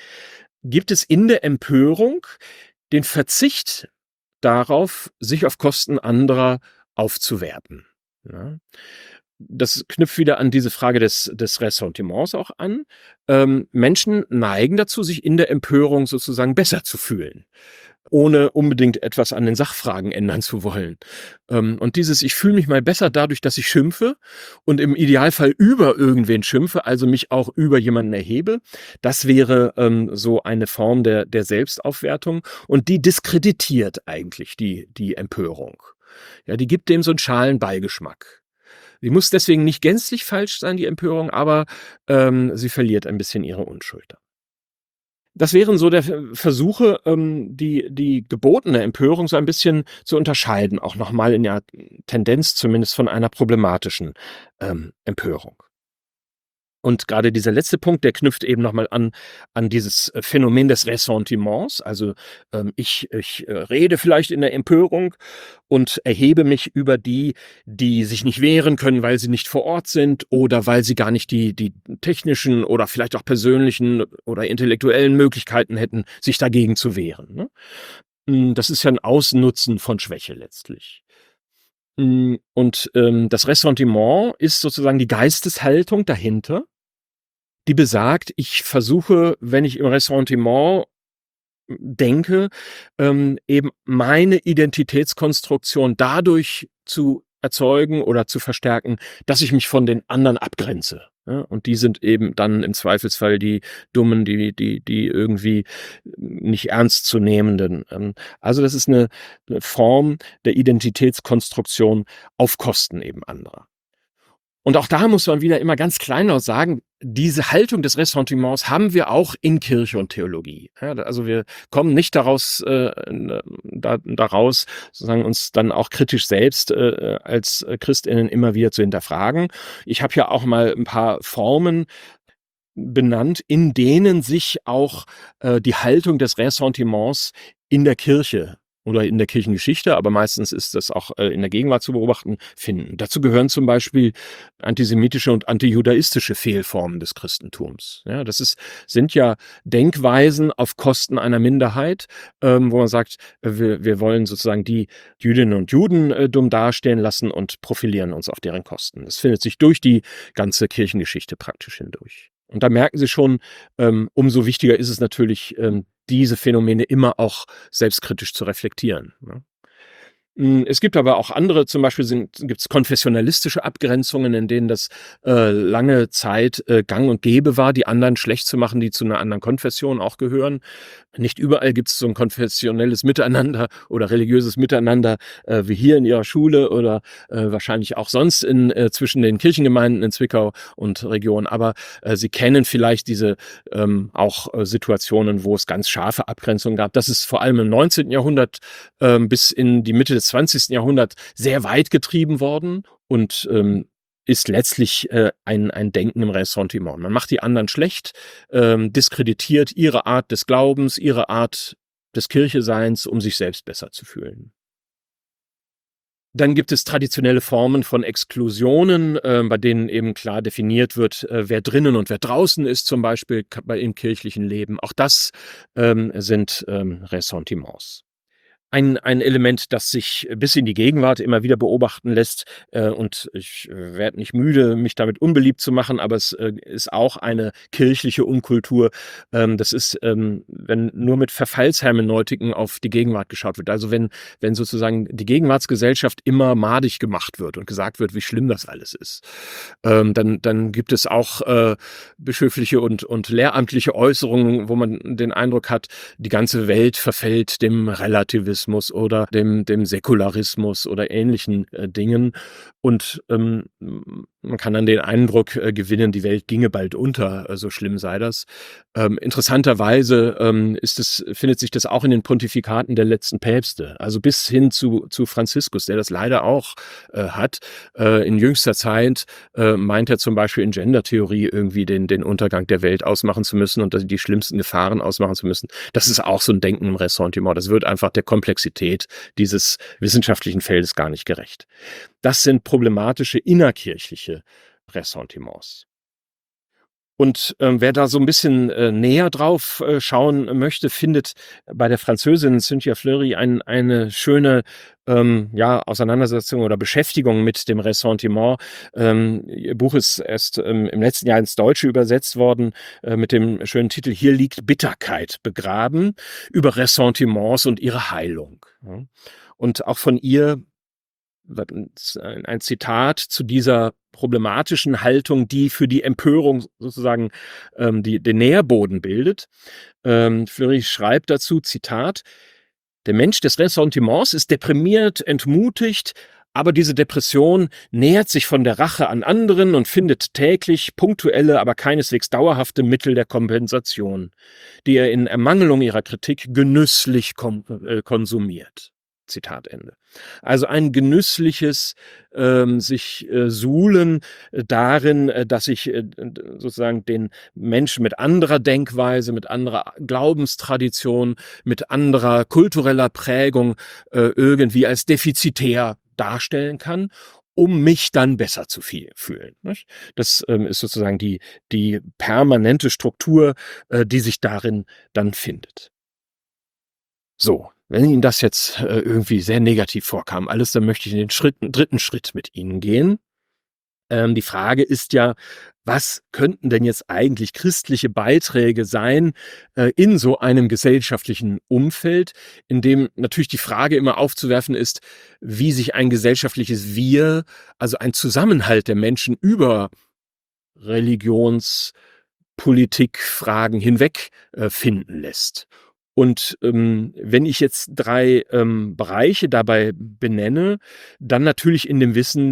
gibt es in der Empörung den Verzicht darauf, sich auf Kosten anderer aufzuwerten. Ja. Das knüpft wieder an diese Frage des Ressentiments auch an. Menschen neigen dazu, sich in der Empörung sozusagen besser zu fühlen. ohne unbedingt etwas an den Sachfragen ändern zu wollen. Und dieses, ich fühle mich mal besser dadurch, dass ich schimpfe und im Idealfall über irgendwen schimpfe, also mich auch über jemanden erhebe, das wäre so eine Form der Selbstaufwertung, und die diskreditiert eigentlich die Empörung. Ja, die gibt dem so einen schalen Beigeschmack. Sie muss deswegen nicht gänzlich falsch sein, die Empörung, aber sie verliert ein bisschen ihre Unschuld. Das wären so der Versuche, die gebotene Empörung so ein bisschen zu unterscheiden, auch nochmal in der Tendenz zumindest von einer problematischen Empörung. Und gerade dieser letzte Punkt, der knüpft eben nochmal an dieses Phänomen des Ressentiments. Also ich rede vielleicht in der Empörung und erhebe mich über die sich nicht wehren können, weil sie nicht vor Ort sind oder weil sie gar nicht die technischen oder vielleicht auch persönlichen oder intellektuellen Möglichkeiten hätten, sich dagegen zu wehren. Ne? Das ist ja ein Ausnutzen von Schwäche letztlich. Und das Ressentiment ist sozusagen die Geisteshaltung dahinter, die besagt, ich versuche, wenn ich im Ressentiment denke, eben meine Identitätskonstruktion dadurch zu erzeugen oder zu verstärken, dass ich mich von den anderen abgrenze. Ja? Und die sind eben dann im Zweifelsfall die Dummen, die irgendwie nicht ernst zu nehmenden. Also das ist eine Form der Identitätskonstruktion auf Kosten eben anderer. Und auch da muss man wieder immer ganz kleinlaut sagen, diese Haltung des Ressentiments haben wir auch in Kirche und Theologie. Ja, also wir kommen nicht daraus, sozusagen uns dann auch kritisch selbst als ChristInnen immer wieder zu hinterfragen. Ich habe ja auch mal ein paar Formen benannt, in denen sich auch die Haltung des Ressentiments in der Kirche oder in der Kirchengeschichte, aber meistens ist das auch in der Gegenwart zu beobachten, finden. Dazu gehören zum Beispiel antisemitische und antijudaistische Fehlformen des Christentums. Ja, das sind ja Denkweisen auf Kosten einer Minderheit, wo man sagt, wir wollen sozusagen die Jüdinnen und Juden dumm dastehen lassen und profilieren uns auf deren Kosten. Das findet sich durch die ganze Kirchengeschichte praktisch hindurch. Und da merken Sie schon, umso wichtiger ist es natürlich, diese Phänomene immer auch selbstkritisch zu reflektieren. Ne? Es gibt aber auch andere, zum Beispiel gibt es konfessionalistische Abgrenzungen, in denen das lange Zeit gang und gäbe war, die anderen schlecht zu machen, die zu einer anderen Konfession auch gehören. Nicht überall gibt es so ein konfessionelles Miteinander oder religiöses Miteinander wie hier in Ihrer Schule oder wahrscheinlich auch sonst zwischen den Kirchengemeinden in Zwickau und Region. Aber Sie kennen vielleicht diese auch Situationen, wo es ganz scharfe Abgrenzungen gab. Das ist vor allem im 19. Jahrhundert bis in die Mitte des 20. Jahrhunderts sehr weit getrieben worden und ist letztlich ein Denken im Ressentiment. Man macht die anderen schlecht, diskreditiert ihre Art des Glaubens, ihre Art des Kircheseins, um sich selbst besser zu fühlen. Dann gibt es traditionelle Formen von Exklusionen, bei denen eben klar definiert wird, wer drinnen und wer draußen ist, zum Beispiel im kirchlichen Leben. Auch das sind Ressentiments. Ein Element, das sich bis in die Gegenwart immer wieder beobachten lässt, und ich werde nicht müde, mich damit unbeliebt zu machen, aber es ist auch eine kirchliche Unkultur. Das ist, wenn nur mit Verfallshermeneutiken auf die Gegenwart geschaut wird. Also wenn sozusagen die Gegenwartsgesellschaft immer madig gemacht wird und gesagt wird, wie schlimm das alles ist, dann gibt es auch bischöfliche und lehramtliche Äußerungen, wo man den Eindruck hat, die ganze Welt verfällt dem Relativismus oder dem Säkularismus oder ähnlichen Dingen. Und man kann dann den Eindruck gewinnen, die Welt ginge bald unter, so schlimm sei das. Interessanterweise findet sich das auch in den Pontifikaten der letzten Päpste, also bis hin zu Franziskus, der das leider auch hat. In jüngster Zeit meint er zum Beispiel in Gendertheorie irgendwie den Untergang der Welt ausmachen zu müssen und die schlimmsten Gefahren ausmachen zu müssen. Das ist auch so ein Denken im Ressentiment. Das wird einfach der Komplexität dieses wissenschaftlichen Feldes gar nicht gerecht. Das sind problematische innerkirchliche Ressentiments. Und wer da so ein bisschen näher drauf schauen möchte, findet bei der Französin Cynthia Fleury eine schöne Auseinandersetzung oder Beschäftigung mit dem Ressentiment. Ihr Buch ist erst im letzten Jahr ins Deutsche übersetzt worden mit dem schönen Titel Hier liegt Bitterkeit begraben, über Ressentiments und ihre Heilung. Ja. Und auch von ihr ein Zitat zu dieser problematischen Haltung, die für die Empörung sozusagen den Nährboden bildet. Fleury schreibt dazu, Zitat: Der Mensch des Ressentiments ist deprimiert, entmutigt, aber diese Depression nähert sich von der Rache an anderen und findet täglich punktuelle, aber keineswegs dauerhafte Mittel der Kompensation, die er in Ermangelung ihrer Kritik genüsslich konsumiert. Zitat Ende. Also ein genüssliches Suhlen darin, dass ich sozusagen den Menschen mit anderer Denkweise, mit anderer Glaubenstradition, mit anderer kultureller Prägung irgendwie als defizitär darstellen kann, um mich dann besser zu fühlen. Nicht? Das ist sozusagen die permanente Struktur, die sich darin dann findet. So, wenn Ihnen das jetzt irgendwie sehr negativ vorkam, alles, dann möchte ich in den dritten Schritt mit Ihnen gehen. Die Frage ist ja, was könnten denn jetzt eigentlich christliche Beiträge sein in so einem gesellschaftlichen Umfeld, in dem natürlich die Frage immer aufzuwerfen ist, wie sich ein gesellschaftliches Wir, also ein Zusammenhalt der Menschen über Religionspolitikfragen hinweg finden lässt. Und wenn ich jetzt 3 Bereiche dabei benenne, dann natürlich in dem Wissen,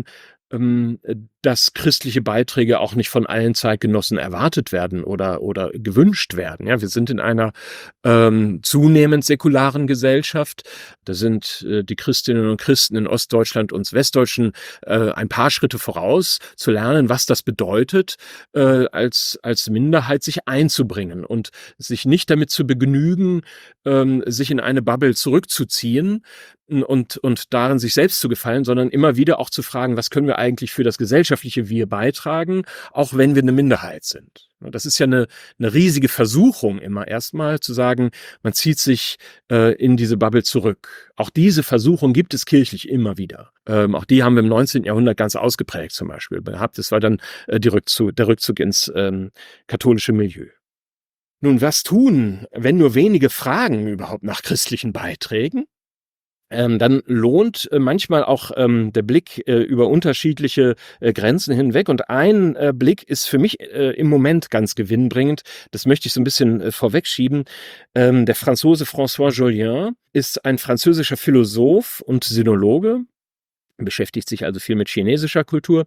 dass christliche Beiträge auch nicht von allen Zeitgenossen erwartet werden oder gewünscht werden. Ja, wir sind in einer zunehmend säkularen Gesellschaft. Da sind die Christinnen und Christen in Ostdeutschland und Westdeutschen ein paar Schritte voraus, zu lernen, was das bedeutet, als Minderheit sich einzubringen und sich nicht damit zu begnügen, sich in eine Bubble zurückzuziehen und darin sich selbst zu gefallen, sondern immer wieder auch zu fragen, was können wir eigentlich für das gesellschaftliche Wir beitragen, auch wenn wir eine Minderheit sind. Das ist ja eine riesige Versuchung immer erstmal zu sagen, man zieht sich in diese Bubble zurück. Auch diese Versuchung gibt es kirchlich immer wieder. Auch die haben wir im 19. Jahrhundert ganz ausgeprägt zum Beispiel gehabt. Das war dann der Rückzug ins katholische Milieu. Nun, was tun, wenn nur wenige fragen überhaupt nach christlichen Beiträgen? Dann lohnt manchmal auch der Blick über unterschiedliche Grenzen hinweg. Und ein Blick ist für mich im Moment ganz gewinnbringend. Das möchte ich so ein bisschen vorwegschieben. Der Franzose François Jolien ist ein französischer Philosoph und Sinologe, beschäftigt sich also viel mit chinesischer Kultur.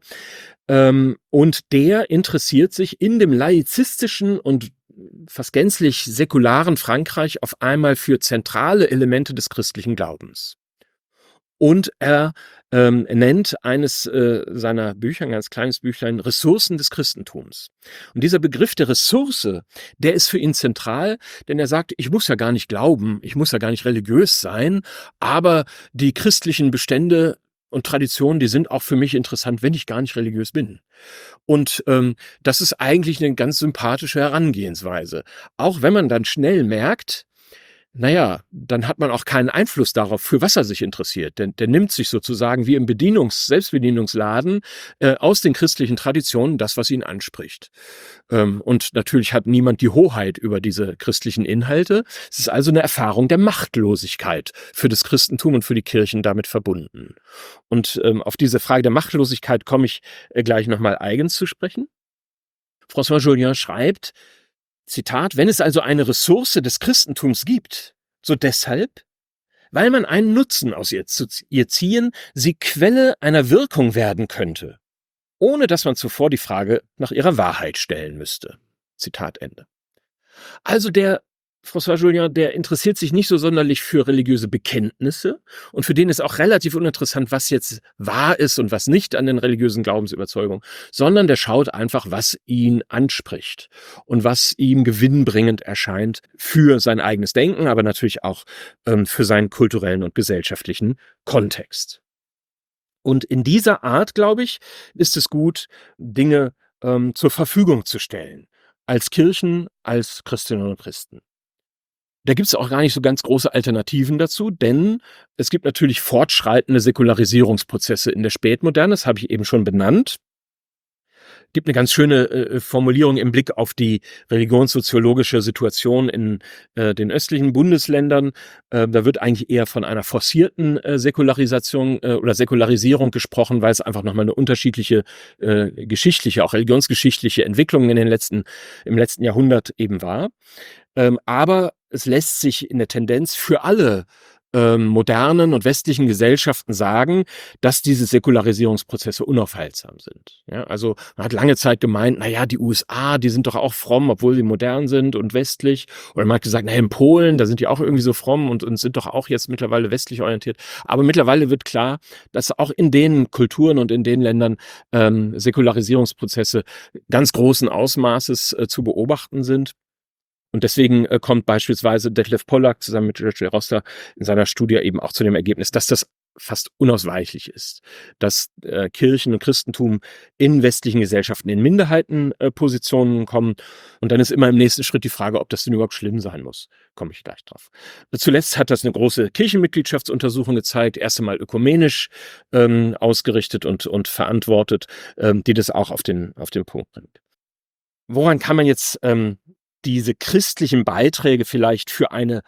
Und der interessiert sich in dem laizistischen und fast gänzlich säkularen Frankreich auf einmal für zentrale Elemente des christlichen Glaubens. Und er nennt eines seiner Bücher, ein ganz kleines Büchlein, Ressourcen des Christentums. Und dieser Begriff der Ressource, der ist für ihn zentral, denn er sagt, ich muss ja gar nicht glauben, ich muss ja gar nicht religiös sein, aber die christlichen Bestände und Traditionen, die sind auch für mich interessant, wenn ich gar nicht religiös bin. Und das ist eigentlich eine ganz sympathische Herangehensweise. Auch wenn man dann schnell merkt, naja, dann hat man auch keinen Einfluss darauf, für was er sich interessiert. Denn der nimmt sich sozusagen wie im Selbstbedienungsladen aus den christlichen Traditionen das, was ihn anspricht. Und natürlich hat niemand die Hoheit über diese christlichen Inhalte. Es ist also eine Erfahrung der Machtlosigkeit für das Christentum und für die Kirchen damit verbunden. Und auf diese Frage der Machtlosigkeit komme ich gleich nochmal eigens zu sprechen. François Jolien schreibt, Zitat, wenn es also eine Ressource des Christentums gibt, so deshalb, weil man einen Nutzen aus ihr ziehen, sie Quelle einer Wirkung werden könnte, ohne dass man zuvor die Frage nach ihrer Wahrheit stellen müsste. Zitat Ende. Also der François Jolien, der interessiert sich nicht so sonderlich für religiöse Bekenntnisse und für den ist auch relativ uninteressant, was jetzt wahr ist und was nicht an den religiösen Glaubensüberzeugungen, sondern der schaut einfach, was ihn anspricht und was ihm gewinnbringend erscheint für sein eigenes Denken, aber natürlich auch für seinen kulturellen und gesellschaftlichen Kontext. Und in dieser Art, glaube ich, ist es gut, Dinge zur Verfügung zu stellen. als Kirchen, als Christinnen und Christen. Da gibt es auch gar nicht so ganz große Alternativen dazu, denn es gibt natürlich fortschreitende Säkularisierungsprozesse in der Spätmoderne, das habe ich eben schon benannt. Gibt eine ganz schöne Formulierung im Blick auf die religionssoziologische Situation in den östlichen Bundesländern. Da wird eigentlich eher von einer forcierten Säkularisation oder Säkularisierung gesprochen, weil es einfach nochmal eine unterschiedliche geschichtliche, auch religionsgeschichtliche Entwicklung im letzten Jahrhundert eben war. Aber es lässt sich in der Tendenz für alle modernen und westlichen Gesellschaften sagen, dass diese Säkularisierungsprozesse unaufhaltsam sind. Ja, also man hat lange Zeit gemeint, naja, die USA, die sind doch auch fromm, obwohl sie modern sind und westlich. Oder man hat gesagt, naja, in Polen, da sind die auch irgendwie so fromm und sind doch auch jetzt mittlerweile westlich orientiert. Aber mittlerweile wird klar, dass auch in den Kulturen und in den Ländern Säkularisierungsprozesse ganz großen Ausmaßes zu beobachten sind. Und deswegen kommt beispielsweise Detlef Pollack zusammen mit George Roster in seiner Studie eben auch zu dem Ergebnis, dass das fast unausweichlich ist, dass Kirchen und Christentum in westlichen Gesellschaften in Minderheitenpositionen kommen. Und dann ist immer im nächsten Schritt die Frage, ob das denn überhaupt schlimm sein muss. Komme ich gleich drauf. Zuletzt hat das eine große Kirchenmitgliedschaftsuntersuchung gezeigt, erst einmal ökumenisch ausgerichtet und verantwortet, die das auch auf den Punkt bringt. Woran kann man jetzt diese christlichen Beiträge vielleicht für eine,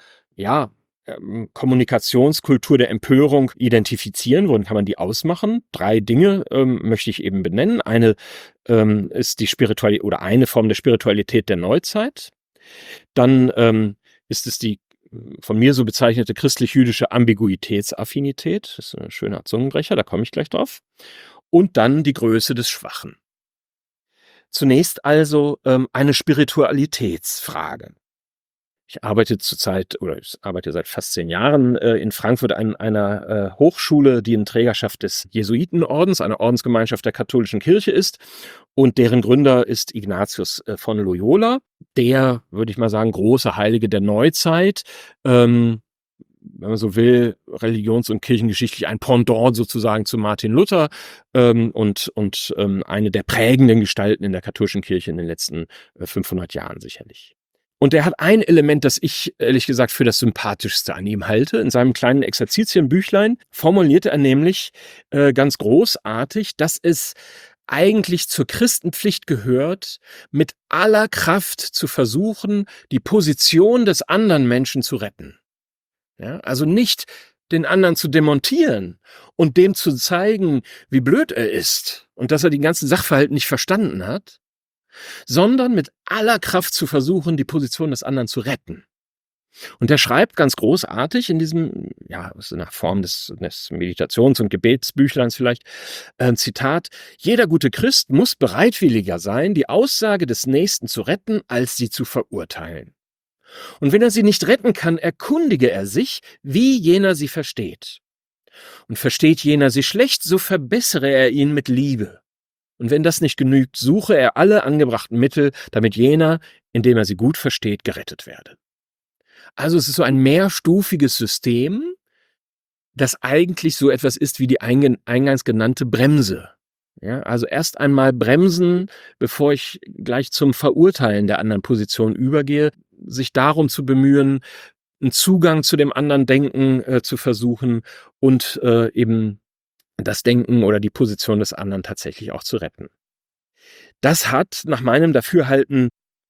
Kommunikationskultur der Empörung identifizieren? Worin kann man die ausmachen? 3 Dinge möchte ich eben benennen. Eine ist die Spiritualität oder eine Form der Spiritualität der Neuzeit. Dann ist es die von mir so bezeichnete christlich-jüdische Ambiguitätsaffinität. Das ist ein schöner Zungenbrecher, da komme ich gleich drauf. Und dann die Größe des Schwachen. Zunächst also eine Spiritualitätsfrage. Ich arbeite seit fast 10 Jahren in Frankfurt an einer Hochschule, die in Trägerschaft des Jesuitenordens, einer Ordensgemeinschaft der katholischen Kirche ist. Und deren Gründer ist Ignatius von Loyola, der, würde ich mal sagen, große Heilige der Neuzeit. Wenn man so will, religions- und kirchengeschichtlich ein Pendant sozusagen zu Martin Luther und eine der prägenden Gestalten in der katholischen Kirche in den letzten 500 Jahren sicherlich. Und er hat ein Element, das ich ehrlich gesagt für das Sympathischste an ihm halte. In seinem kleinen Exerzitienbüchlein formulierte er nämlich ganz großartig, dass es eigentlich zur Christenpflicht gehört, mit aller Kraft zu versuchen, die Position des anderen Menschen zu retten. Ja, also nicht den anderen zu demontieren und dem zu zeigen, wie blöd er ist und dass er den ganzen Sachverhalt nicht verstanden hat, sondern mit aller Kraft zu versuchen, die Position des anderen zu retten. Und er schreibt ganz großartig in diesem, in der Form des Meditations- und Gebetsbüchleins vielleicht, Zitat: Jeder gute Christ muss bereitwilliger sein, die Aussage des Nächsten zu retten, als sie zu verurteilen. Und wenn er sie nicht retten kann, erkundige er sich, wie jener sie versteht. Und versteht jener sie schlecht, so verbessere er ihn mit Liebe. Und wenn das nicht genügt, suche er alle angebrachten Mittel, damit jener, indem er sie gut versteht, gerettet werde. Also es ist so ein mehrstufiges System, das eigentlich so etwas ist wie die eingangs genannte Bremse. Ja, also erst einmal bremsen, bevor ich gleich zum Verurteilen der anderen Position übergehe, sich darum zu bemühen, einen Zugang zu dem anderen Denken zu versuchen und eben das Denken oder die Position des anderen tatsächlich auch zu retten. Das hat nach meinem Dafürhalten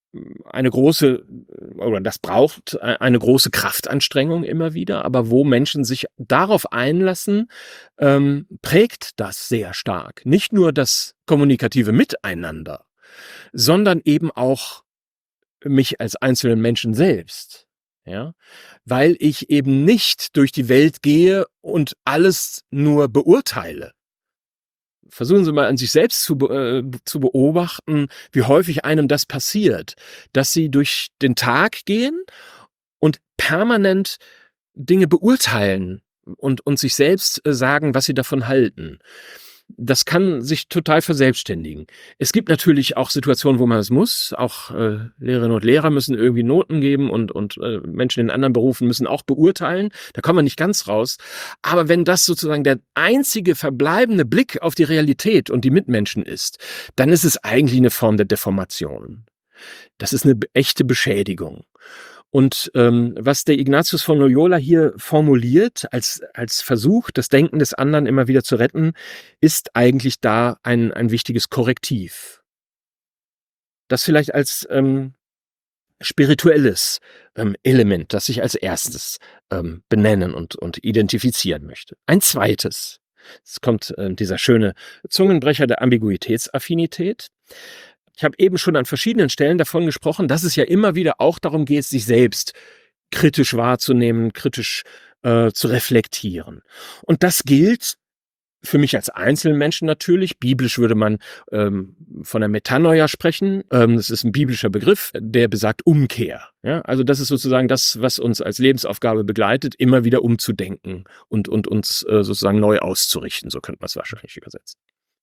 das braucht eine große Kraftanstrengung immer wieder, aber wo Menschen sich darauf einlassen, prägt das sehr stark. Nicht nur das kommunikative Miteinander, sondern eben auch mich als einzelnen Menschen selbst. Ja, weil ich eben nicht durch die Welt gehe und alles nur beurteile. Versuchen Sie mal an sich selbst zu beobachten, wie häufig einem das passiert, dass Sie durch den Tag gehen und permanent Dinge beurteilen und sich selbst sagen, was Sie davon halten. Das kann sich total verselbstständigen. Es gibt natürlich auch Situationen, wo man es muss. Auch Lehrerinnen und Lehrer müssen irgendwie Noten geben und Menschen in anderen Berufen müssen auch beurteilen. Da kommen wir nicht ganz raus. Aber wenn das sozusagen der einzige verbleibende Blick auf die Realität und die Mitmenschen ist, dann ist es eigentlich eine Form der Deformation. Das ist eine echte Beschädigung. Und was der Ignatius von Loyola hier formuliert als Versuch, das Denken des anderen immer wieder zu retten, ist eigentlich da ein wichtiges Korrektiv. Das vielleicht als spirituelles Element, das ich als erstes benennen und identifizieren möchte. Ein zweites, es kommt dieser schöne Zungenbrecher der Ambiguitätsaffinität. Ich habe eben schon an verschiedenen Stellen davon gesprochen, dass es ja immer wieder auch darum geht, sich selbst kritisch wahrzunehmen, kritisch zu reflektieren. Und das gilt für mich als Einzelmenschen natürlich. Biblisch würde man von der Metanoia sprechen. Das ist ein biblischer Begriff, der besagt Umkehr. Ja? Also das ist sozusagen das, was uns als Lebensaufgabe begleitet, immer wieder umzudenken und uns sozusagen neu auszurichten. So könnte man es wahrscheinlich übersetzen.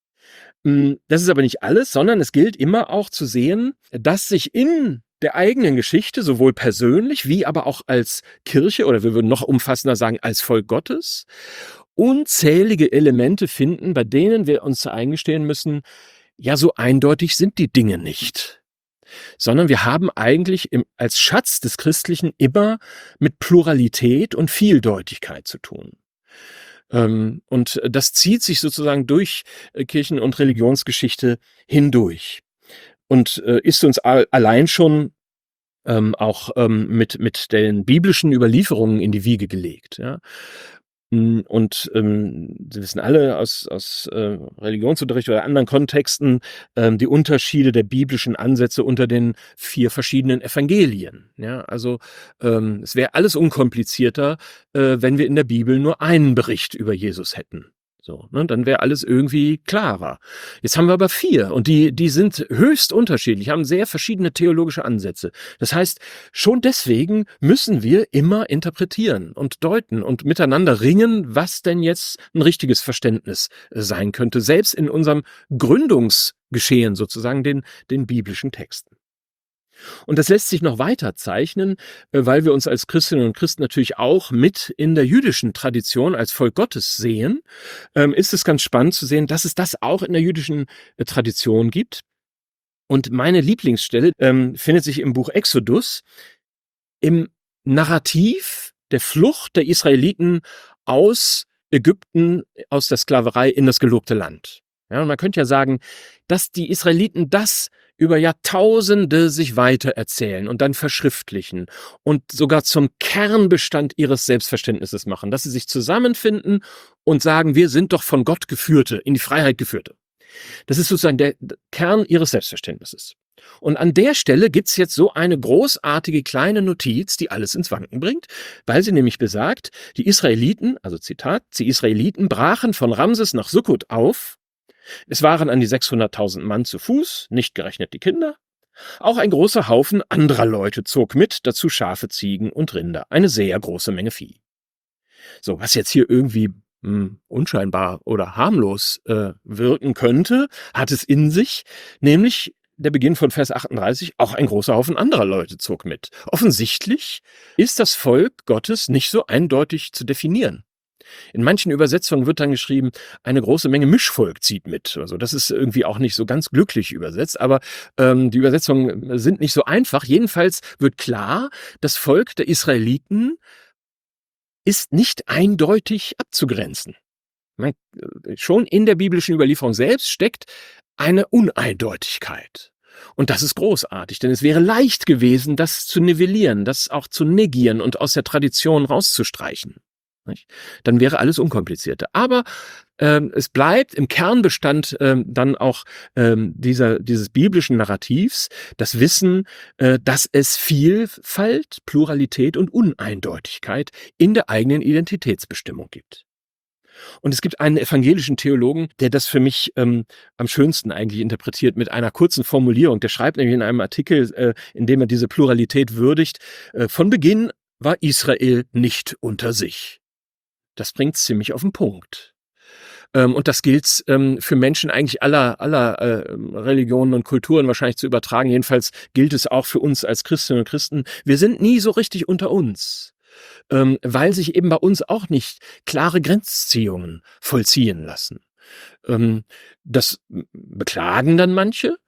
Das ist aber nicht alles, sondern es gilt immer auch zu sehen, dass sich in der eigenen Geschichte, sowohl persönlich wie aber auch als Kirche oder wir würden noch umfassender sagen, als Volk Gottes, unzählige Elemente finden, bei denen wir uns eingestehen müssen, ja, so eindeutig sind die Dinge nicht. Sondern wir haben eigentlich als Schatz des Christlichen immer mit Pluralität und Vieldeutigkeit zu tun. Und das zieht sich sozusagen durch Kirchen- und Religionsgeschichte hindurch und ist uns allein schon auch mit den biblischen Überlieferungen in die Wiege gelegt. Ja? Und Sie wissen alle aus Religionsunterricht oder anderen Kontexten die Unterschiede der biblischen Ansätze unter den 4 verschiedenen Evangelien. Ja, also es wäre alles unkomplizierter, wenn wir in der Bibel nur einen Bericht über Jesus hätten. So, ne, dann wäre alles irgendwie klarer. Jetzt haben wir aber 4 und die sind höchst unterschiedlich, haben sehr verschiedene theologische Ansätze. Das heißt, schon deswegen müssen wir immer interpretieren und deuten und miteinander ringen, was denn jetzt ein richtiges Verständnis sein könnte, selbst in unserem Gründungsgeschehen sozusagen, den biblischen Texten. Und das lässt sich noch weiter zeichnen, weil wir uns als Christinnen und Christen natürlich auch mit in der jüdischen Tradition als Volk Gottes sehen, ist es ganz spannend zu sehen, dass es das auch in der jüdischen Tradition gibt. Und meine Lieblingsstelle findet sich im Buch Exodus, im Narrativ der Flucht der Israeliten aus Ägypten, aus der Sklaverei in das gelobte Land. Ja, und man könnte ja sagen, dass die Israeliten das über Jahrtausende sich weiter erzählen und dann verschriftlichen und sogar zum Kernbestand ihres Selbstverständnisses machen, dass sie sich zusammenfinden und sagen, wir sind doch von Gott Geführte, in die Freiheit Geführte. Das ist sozusagen der Kern ihres Selbstverständnisses. Und an der Stelle gibt's jetzt so eine großartige kleine Notiz, die alles ins Wanken bringt, weil sie nämlich besagt, die Israeliten, also Zitat, die Israeliten brachen von Ramses nach Sukkot auf. Es waren an die 600.000 Mann zu Fuß, nicht gerechnet die Kinder. Auch ein großer Haufen anderer Leute zog mit, dazu Schafe, Ziegen und Rinder, eine sehr große Menge Vieh. So, was jetzt hier irgendwie unscheinbar oder harmlos wirken könnte, hat es in sich, nämlich der Beginn von Vers 38, auch ein großer Haufen anderer Leute zog mit. Offensichtlich ist das Volk Gottes nicht so eindeutig zu definieren. In manchen Übersetzungen wird dann geschrieben, eine große Menge Mischvolk zieht mit. Also das ist irgendwie auch nicht so ganz glücklich übersetzt, aber die Übersetzungen sind nicht so einfach. Jedenfalls wird klar, das Volk der Israeliten ist nicht eindeutig abzugrenzen. Schon in der biblischen Überlieferung selbst steckt eine Uneindeutigkeit. Und das ist großartig, denn es wäre leicht gewesen, das zu nivellieren, das auch zu negieren und aus der Tradition rauszustreichen. Dann wäre alles unkomplizierter. Aber es bleibt im Kernbestand dann auch dieses biblischen Narrativs das Wissen, dass es Vielfalt, Pluralität und Uneindeutigkeit in der eigenen Identitätsbestimmung gibt. Und es gibt einen evangelischen Theologen, der das für mich am schönsten eigentlich interpretiert mit einer kurzen Formulierung. Der schreibt nämlich in einem Artikel, in dem er diese Pluralität würdigt, von Beginn war Israel nicht unter sich. Das bringt es ziemlich auf den Punkt. Und das gilt für Menschen eigentlich aller Religionen und Kulturen wahrscheinlich zu übertragen. Jedenfalls gilt es auch für uns als Christinnen und Christen. Wir sind nie so richtig unter uns, weil sich eben bei uns auch nicht klare Grenzziehungen vollziehen lassen. Das beklagen dann manche.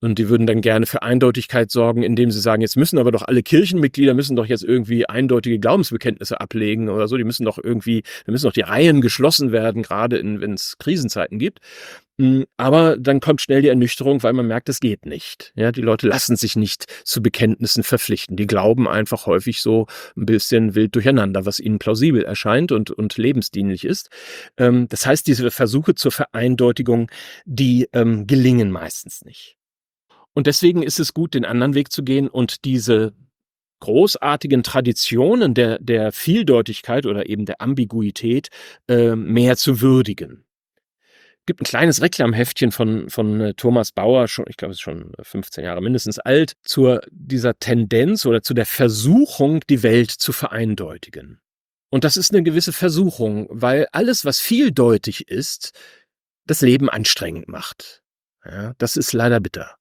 Und die würden dann gerne für Eindeutigkeit sorgen, indem sie sagen, jetzt müssen aber doch alle Kirchenmitglieder müssen doch jetzt irgendwie eindeutige Glaubensbekenntnisse ablegen oder so. Da müssen doch die Reihen geschlossen werden, gerade wenn es Krisenzeiten gibt. Aber dann kommt schnell die Ernüchterung, weil man merkt, es geht nicht. Ja, die Leute lassen sich nicht zu Bekenntnissen verpflichten. Die glauben einfach häufig so ein bisschen wild durcheinander, was ihnen plausibel erscheint und lebensdienlich ist. Das heißt, diese Versuche zur Vereindeutigung, die gelingen meistens nicht. Und deswegen ist es gut, den anderen Weg zu gehen und diese großartigen Traditionen der Vieldeutigkeit oder eben der Ambiguität mehr zu würdigen. Gibt ein kleines Reklamheftchen von Thomas Bauer, ich glaube, es ist schon 15 Jahre mindestens alt, zu dieser Tendenz oder zu der Versuchung, die Welt zu vereindeutigen. Und das ist eine gewisse Versuchung, weil alles, was vieldeutig ist, das Leben anstrengend macht. Ja, das ist leider bitter.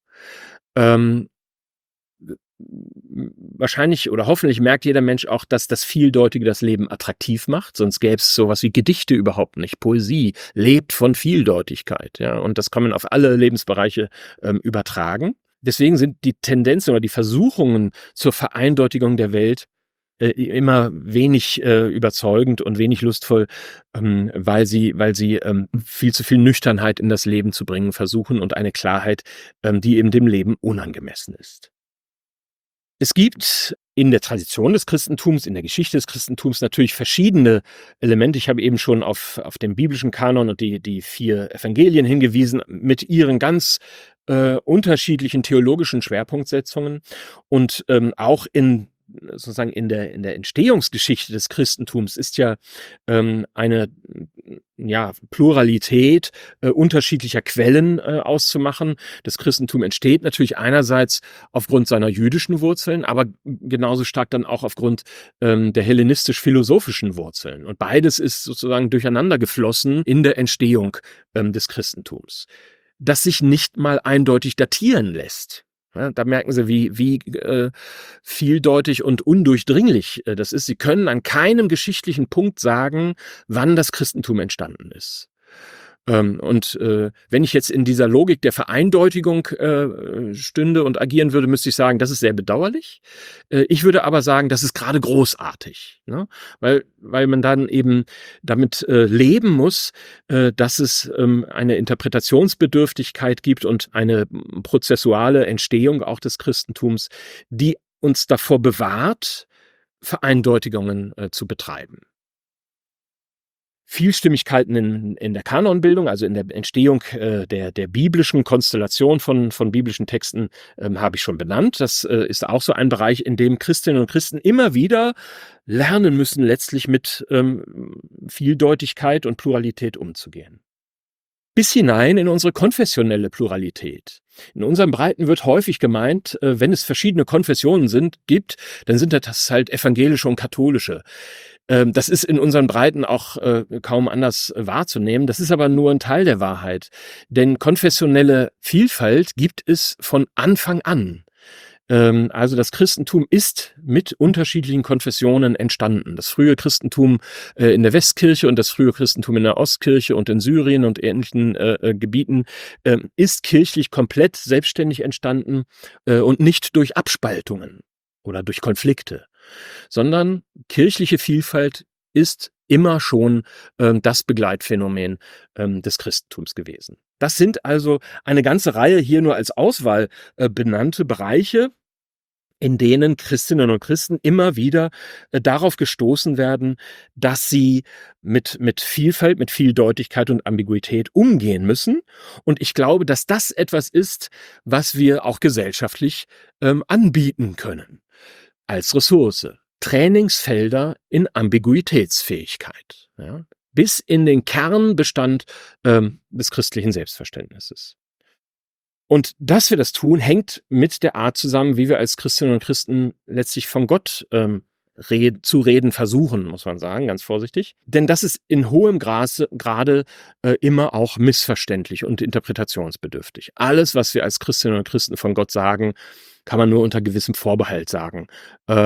Wahrscheinlich oder hoffentlich merkt jeder Mensch auch, dass das Vieldeutige das Leben attraktiv macht, sonst gäbe es sowas wie Gedichte überhaupt nicht. Poesie lebt von Vieldeutigkeit, ja, und das kann man auf alle Lebensbereiche übertragen. Deswegen sind die Tendenzen oder die Versuchungen zur Vereindeutigung der Welt immer wenig überzeugend und wenig lustvoll, weil sie viel zu viel Nüchternheit in das Leben zu bringen versuchen und eine Klarheit, die eben dem Leben unangemessen ist. Es gibt in der Tradition des Christentums, in der Geschichte des Christentums natürlich verschiedene Elemente. Ich habe eben schon auf den biblischen Kanon und die 4 Evangelien hingewiesen mit ihren ganz unterschiedlichen theologischen Schwerpunktsetzungen und auch sozusagen in der Entstehungsgeschichte des Christentums ist ja eine Pluralität unterschiedlicher Quellen auszumachen. Das Christentum entsteht natürlich einerseits aufgrund seiner jüdischen Wurzeln, aber genauso stark dann auch aufgrund der hellenistisch-philosophischen Wurzeln. Und beides ist sozusagen durcheinander geflossen in der Entstehung des Christentums, das sich nicht mal eindeutig datieren lässt. Ja, da merken Sie, wie vieldeutig und undurchdringlich das ist. Sie können an keinem geschichtlichen Punkt sagen, wann das Christentum entstanden ist. Wenn ich jetzt in dieser Logik der Vereindeutigung stünde und agieren würde, müsste ich sagen, das ist sehr bedauerlich. Ich würde aber sagen, das ist gerade großartig, ne? Weil man dann eben damit leben muss, dass es eine Interpretationsbedürftigkeit gibt und eine prozessuale Entstehung auch des Christentums, die uns davor bewahrt, Vereindeutigungen zu betreiben. Vielstimmigkeiten in der Kanonbildung, also in der Entstehung der biblischen Konstellation von biblischen Texten, habe ich schon benannt. Das ist auch so ein Bereich, in dem Christinnen und Christen immer wieder lernen müssen, letztlich mit Vieldeutigkeit und Pluralität umzugehen. Bis hinein in unsere konfessionelle Pluralität. In unseren Breiten wird häufig gemeint, wenn es verschiedene Konfessionen gibt, dann sind das halt evangelische und katholische. Das ist in unseren Breiten auch kaum anders wahrzunehmen. Das ist aber nur ein Teil der Wahrheit. Denn konfessionelle Vielfalt gibt es von Anfang an. Also das Christentum ist mit unterschiedlichen Konfessionen entstanden. Das frühe Christentum in der Westkirche und das frühe Christentum in der Ostkirche und in Syrien und ähnlichen Gebieten ist kirchlich komplett selbstständig entstanden und nicht durch Abspaltungen oder durch Konflikte, sondern kirchliche Vielfalt ist immer schon das Begleitphänomen des Christentums gewesen. Das sind also eine ganze Reihe hier nur als Auswahl benannte Bereiche, in denen Christinnen und Christen immer wieder darauf gestoßen werden, dass sie mit Vielfalt, mit Vieldeutigkeit und Ambiguität umgehen müssen. Und ich glaube, dass das etwas ist, was wir auch gesellschaftlich anbieten können als Ressource. Trainingsfelder in Ambiguitätsfähigkeit. Ja, bis in den Kernbestand des christlichen Selbstverständnisses. Und dass wir das tun, hängt mit der Art zusammen, wie wir als Christinnen und Christen letztlich von Gott zu reden versuchen, muss man sagen, ganz vorsichtig. Denn das ist in hohem Grade immer auch missverständlich und interpretationsbedürftig. Alles, was wir als Christinnen und Christen von Gott sagen, kann man nur unter gewissem Vorbehalt sagen,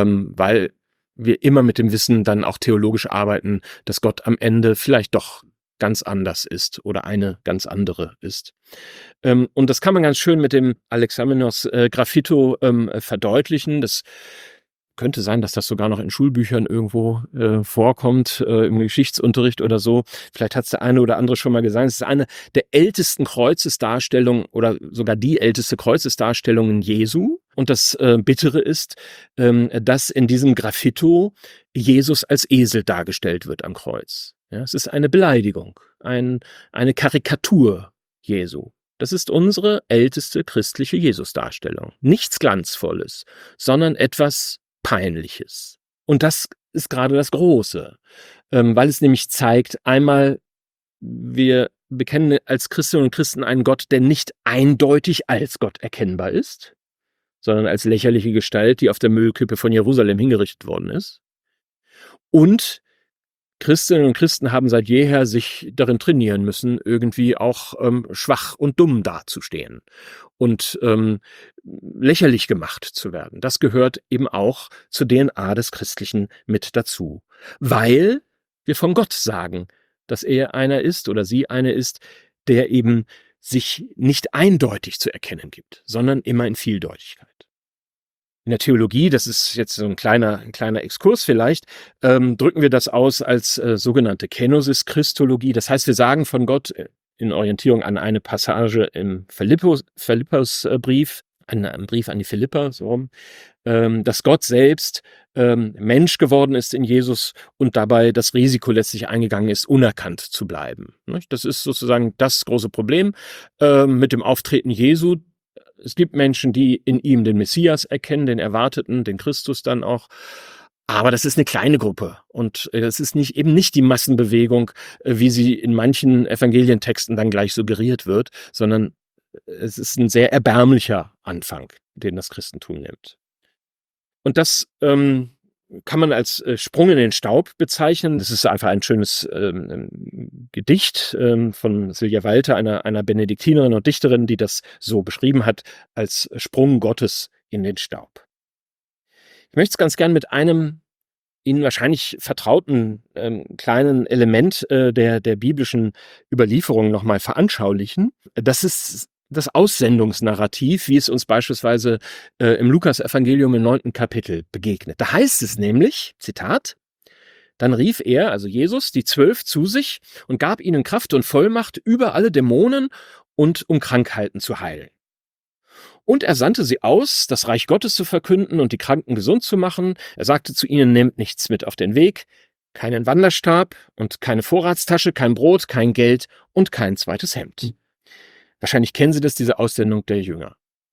weil wir immer mit dem Wissen dann auch theologisch arbeiten, dass Gott am Ende vielleicht doch ganz anders ist oder eine ganz andere ist. Und das kann man ganz schön mit dem Alexamenos Graphito verdeutlichen. Das könnte sein, dass das sogar noch in Schulbüchern irgendwo vorkommt, im Geschichtsunterricht oder so. Vielleicht hat es der eine oder andere schon mal gesagt. Es ist eine der ältesten Kreuzesdarstellungen oder sogar die älteste Kreuzesdarstellung Jesu. Und das Bittere ist, dass in diesem Graphito Jesus als Esel dargestellt wird am Kreuz. Ja, es ist eine Beleidigung, eine Karikatur Jesu. Das ist unsere älteste christliche Jesusdarstellung. Nichts Glanzvolles, sondern etwas Peinliches. Und das ist gerade das Große, weil es nämlich zeigt, einmal, wir bekennen als Christinnen und Christen einen Gott, der nicht eindeutig als Gott erkennbar ist, sondern als lächerliche Gestalt, die auf der Müllkippe von Jerusalem hingerichtet worden ist. Und Christinnen und Christen haben seit jeher sich darin trainieren müssen, irgendwie auch schwach und dumm dazustehen und lächerlich gemacht zu werden. Das gehört eben auch zur DNA des Christlichen mit dazu, weil wir von Gott sagen, dass er einer ist oder sie eine ist, der eben sich nicht eindeutig zu erkennen gibt, sondern immer in Vieldeutigkeit. In der Theologie, das ist jetzt so ein kleiner Exkurs vielleicht, drücken wir das aus als sogenannte Kenosis-Christologie. Das heißt, wir sagen von Gott in Orientierung an eine Passage im Philippusbrief, einem Brief an die Philipper, so rum, dass Gott selbst Mensch geworden ist in Jesus und dabei das Risiko letztlich eingegangen ist, unerkannt zu bleiben. Das ist sozusagen das große Problem mit dem Auftreten Jesu. Es gibt Menschen, die in ihm den Messias erkennen, den Erwarteten, den Christus dann auch. Aber das ist eine kleine Gruppe und es ist eben nicht die Massenbewegung, wie sie in manchen Evangelientexten dann gleich suggeriert wird, sondern es ist ein sehr erbärmlicher Anfang, den das Christentum nimmt. Und das kann man als Sprung in den Staub bezeichnen. Das ist einfach ein schönes Gedicht von Silja Walter, einer Benediktinerin und Dichterin, die das so beschrieben hat, als Sprung Gottes in den Staub. Ich möchte es ganz gern mit einem Ihnen wahrscheinlich vertrauten kleinen Element der biblischen Überlieferung nochmal veranschaulichen. Das ist das Aussendungsnarrativ, wie es uns beispielsweise im Lukas-Evangelium im 9. Kapitel begegnet. Da heißt es nämlich, Zitat, dann rief er, also Jesus, die 12 zu sich und gab ihnen Kraft und Vollmacht über alle Dämonen und um Krankheiten zu heilen. Und er sandte sie aus, das Reich Gottes zu verkünden und die Kranken gesund zu machen. Er sagte zu ihnen, nehmt nichts mit auf den Weg, keinen Wanderstab und keine Vorratstasche, kein Brot, kein Geld und kein zweites Hemd. Wahrscheinlich kennen Sie das, diese Aussendung der Jünger.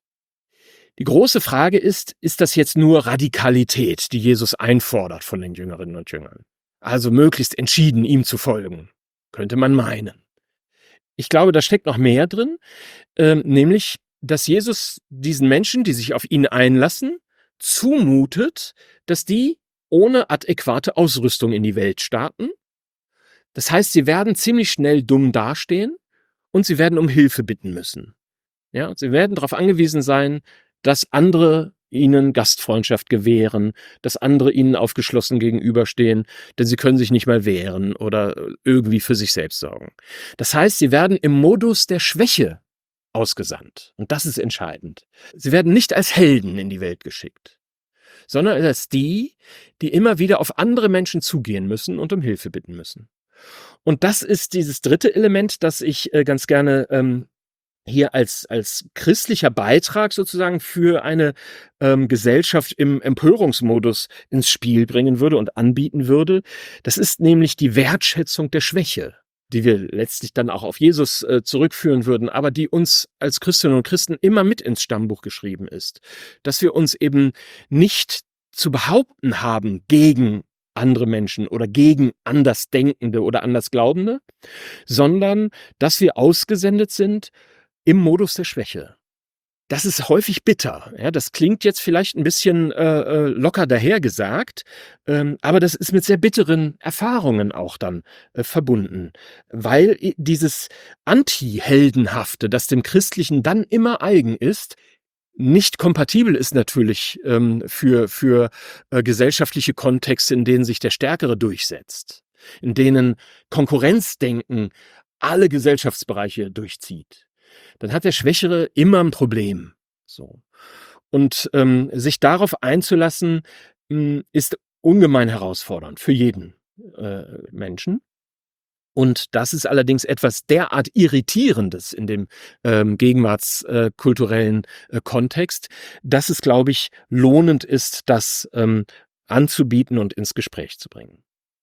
Die große Frage ist das jetzt nur Radikalität, die Jesus einfordert von den Jüngerinnen und Jüngern? Also möglichst entschieden, ihm zu folgen, könnte man meinen. Ich glaube, da steckt noch mehr drin, nämlich, dass Jesus diesen Menschen, die sich auf ihn einlassen, zumutet, dass die ohne adäquate Ausrüstung in die Welt starten. Das heißt, sie werden ziemlich schnell dumm dastehen, und sie werden um Hilfe bitten müssen. Ja, sie werden darauf angewiesen sein, dass andere ihnen Gastfreundschaft gewähren, dass andere ihnen aufgeschlossen gegenüberstehen, denn sie können sich nicht mal wehren oder irgendwie für sich selbst sorgen. Das heißt, sie werden im Modus der Schwäche ausgesandt. Und das ist entscheidend. Sie werden nicht als Helden in die Welt geschickt, sondern als die immer wieder auf andere Menschen zugehen müssen und um Hilfe bitten müssen. Und das ist dieses dritte Element, das ich ganz gerne hier als christlicher Beitrag sozusagen für eine Gesellschaft im Empörungsmodus ins Spiel bringen würde und anbieten würde. Das ist nämlich die Wertschätzung der Schwäche, die wir letztlich dann auch auf Jesus zurückführen würden, aber die uns als Christinnen und Christen immer mit ins Stammbuch geschrieben ist. Dass wir uns eben nicht zu behaupten haben gegen andere Menschen oder gegen Andersdenkende oder Andersglaubende, sondern dass wir ausgesendet sind im Modus der Schwäche. Das ist häufig bitter. Ja, das klingt jetzt vielleicht ein bisschen locker dahergesagt, aber das ist mit sehr bitteren Erfahrungen auch dann verbunden, weil dieses Anti-Heldenhafte, das dem Christlichen dann immer eigen ist, nicht kompatibel ist natürlich für gesellschaftliche Kontexte, in denen sich der Stärkere durchsetzt. in denen Konkurrenzdenken alle Gesellschaftsbereiche durchzieht, dann hat der Schwächere immer ein Problem. So. Und sich darauf einzulassen, ist ungemein herausfordernd für jeden Menschen. Und das ist allerdings etwas derart Irritierendes in dem gegenwartskulturellen Kontext, dass es, glaube ich, lohnend ist, das anzubieten und ins Gespräch zu bringen.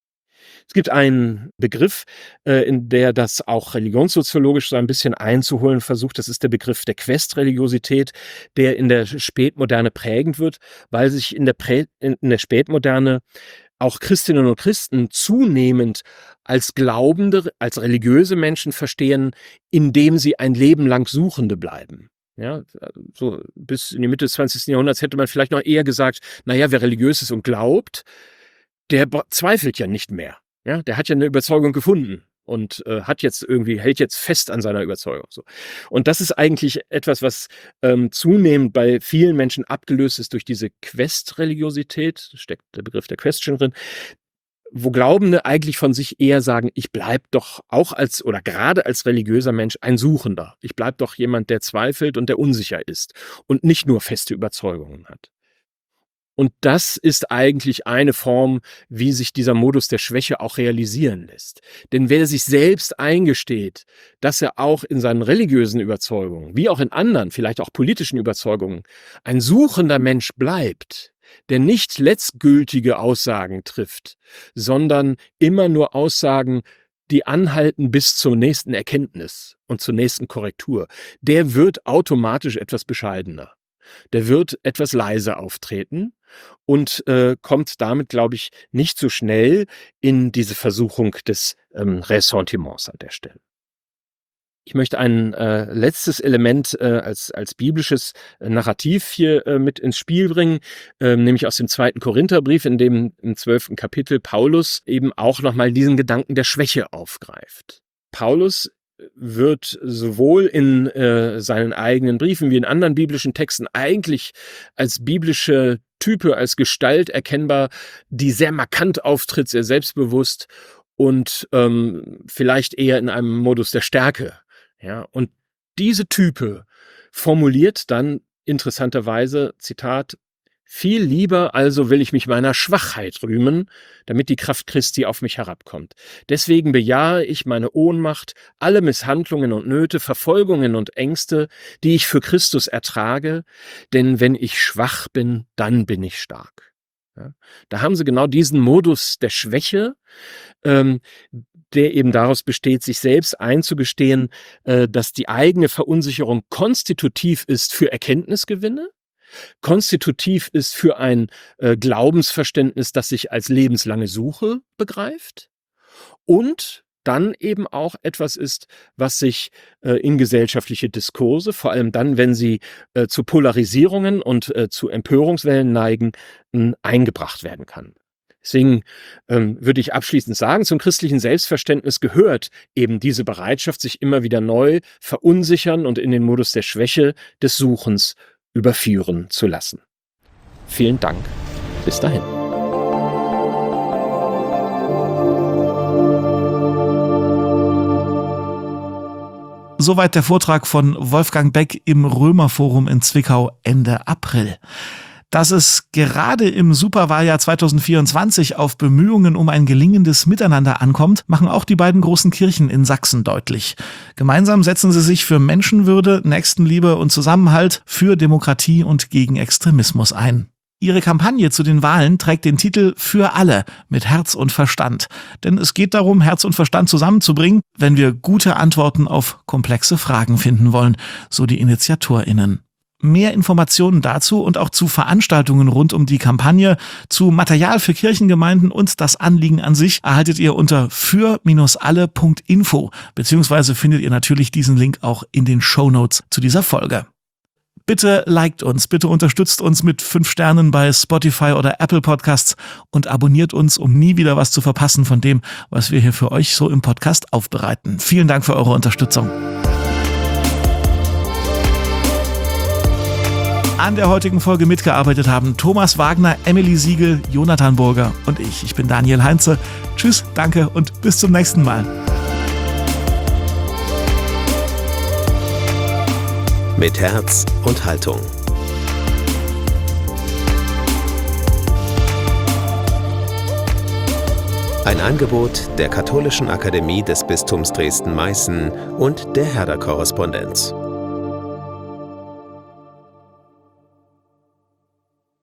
Es gibt einen Begriff, in der das auch religionssoziologisch so ein bisschen einzuholen versucht. Das ist der Begriff der Questreligiosität, der in der Spätmoderne prägend wird, weil sich in der Spätmoderne auch Christinnen und Christen zunehmend als Glaubende, als religiöse Menschen verstehen, indem sie ein Leben lang Suchende bleiben. Ja, so bis in die Mitte des 20. Jahrhunderts hätte man vielleicht noch eher gesagt, naja, wer religiös ist und glaubt, der zweifelt ja nicht mehr. Ja, der hat ja eine Überzeugung gefunden und hält jetzt fest an seiner Überzeugung. So. Und das ist eigentlich etwas, was zunehmend bei vielen Menschen abgelöst ist durch diese Quest-Religiosität, steckt der Begriff der Question drin, wo Glaubende eigentlich von sich eher sagen, ich bleib doch auch gerade als religiöser Mensch ein Suchender. Ich bleib doch jemand, der zweifelt und der unsicher ist und nicht nur feste Überzeugungen hat. Und das ist eigentlich eine Form, wie sich dieser Modus der Schwäche auch realisieren lässt. Denn wer sich selbst eingesteht, dass er auch in seinen religiösen Überzeugungen, wie auch in anderen, vielleicht auch politischen Überzeugungen, ein suchender Mensch bleibt, der nicht letztgültige Aussagen trifft, sondern immer nur Aussagen, die anhalten bis zur nächsten Erkenntnis und zur nächsten Korrektur, der wird automatisch etwas bescheidener. Der wird etwas leiser auftreten und kommt damit, glaube ich, nicht so schnell in diese Versuchung des Ressentiments an der Stelle. Ich möchte ein letztes Element als biblisches Narrativ hier mit ins Spiel bringen, nämlich aus dem 2. Korintherbrief, in dem im 12. Kapitel Paulus eben auch nochmal diesen Gedanken der Schwäche aufgreift. Paulus wird sowohl in seinen eigenen Briefen wie in anderen biblischen Texten eigentlich als biblische Type, als Gestalt erkennbar, die sehr markant auftritt, sehr selbstbewusst und vielleicht eher in einem Modus der Stärke. Ja, und diese Type formuliert dann interessanterweise, Zitat, viel lieber also will ich mich meiner Schwachheit rühmen, damit die Kraft Christi auf mich herabkommt. Deswegen bejahe ich meine Ohnmacht, alle Misshandlungen und Nöte, Verfolgungen und Ängste, die ich für Christus ertrage, denn wenn ich schwach bin, dann bin ich stark. Ja, da haben sie genau diesen Modus der Schwäche, der eben daraus besteht, sich selbst einzugestehen, dass die eigene Verunsicherung konstitutiv ist für Erkenntnisgewinne, konstitutiv ist für ein Glaubensverständnis, das sich als lebenslange Suche begreift und dann eben auch etwas ist, was sich in gesellschaftliche Diskurse, vor allem dann, wenn sie zu Polarisierungen und zu Empörungswellen neigen, eingebracht werden kann. Deswegen würde ich abschließend sagen, zum christlichen Selbstverständnis gehört eben diese Bereitschaft, sich immer wieder neu verunsichern und in den Modus der Schwäche des Suchens überführen zu lassen. Vielen Dank. Bis dahin. Soweit der Vortrag von Wolfgang Beck im Römerforum in Zwickau Ende April. Dass es gerade im Superwahljahr 2024 auf Bemühungen um ein gelingendes Miteinander ankommt, machen auch die beiden großen Kirchen in Sachsen deutlich. Gemeinsam setzen sie sich für Menschenwürde, Nächstenliebe und Zusammenhalt, für Demokratie und gegen Extremismus ein. Ihre Kampagne zu den Wahlen trägt den Titel Für alle mit Herz und Verstand. Denn es geht darum, Herz und Verstand zusammenzubringen, wenn wir gute Antworten auf komplexe Fragen finden wollen, so die InitiatorInnen. Mehr Informationen dazu und auch zu Veranstaltungen rund um die Kampagne, zu Material für Kirchengemeinden und das Anliegen an sich erhaltet ihr unter für-alle.info, beziehungsweise findet ihr natürlich diesen Link auch in den Shownotes zu dieser Folge. Bitte liked uns, bitte unterstützt uns mit 5 Sternen bei Spotify oder Apple Podcasts und abonniert uns, um nie wieder was zu verpassen von dem, was wir hier für euch so im Podcast aufbereiten. Vielen Dank für eure Unterstützung. An der heutigen Folge mitgearbeitet haben Thomas Wagner, Emily Siegel, Jonathan Burger und ich. Ich bin Daniel Heinze. Tschüss, danke und bis zum nächsten Mal. Mit Herz und Haltung. Ein Angebot der Katholischen Akademie des Bistums Dresden-Meißen und der Herder Korrespondenz.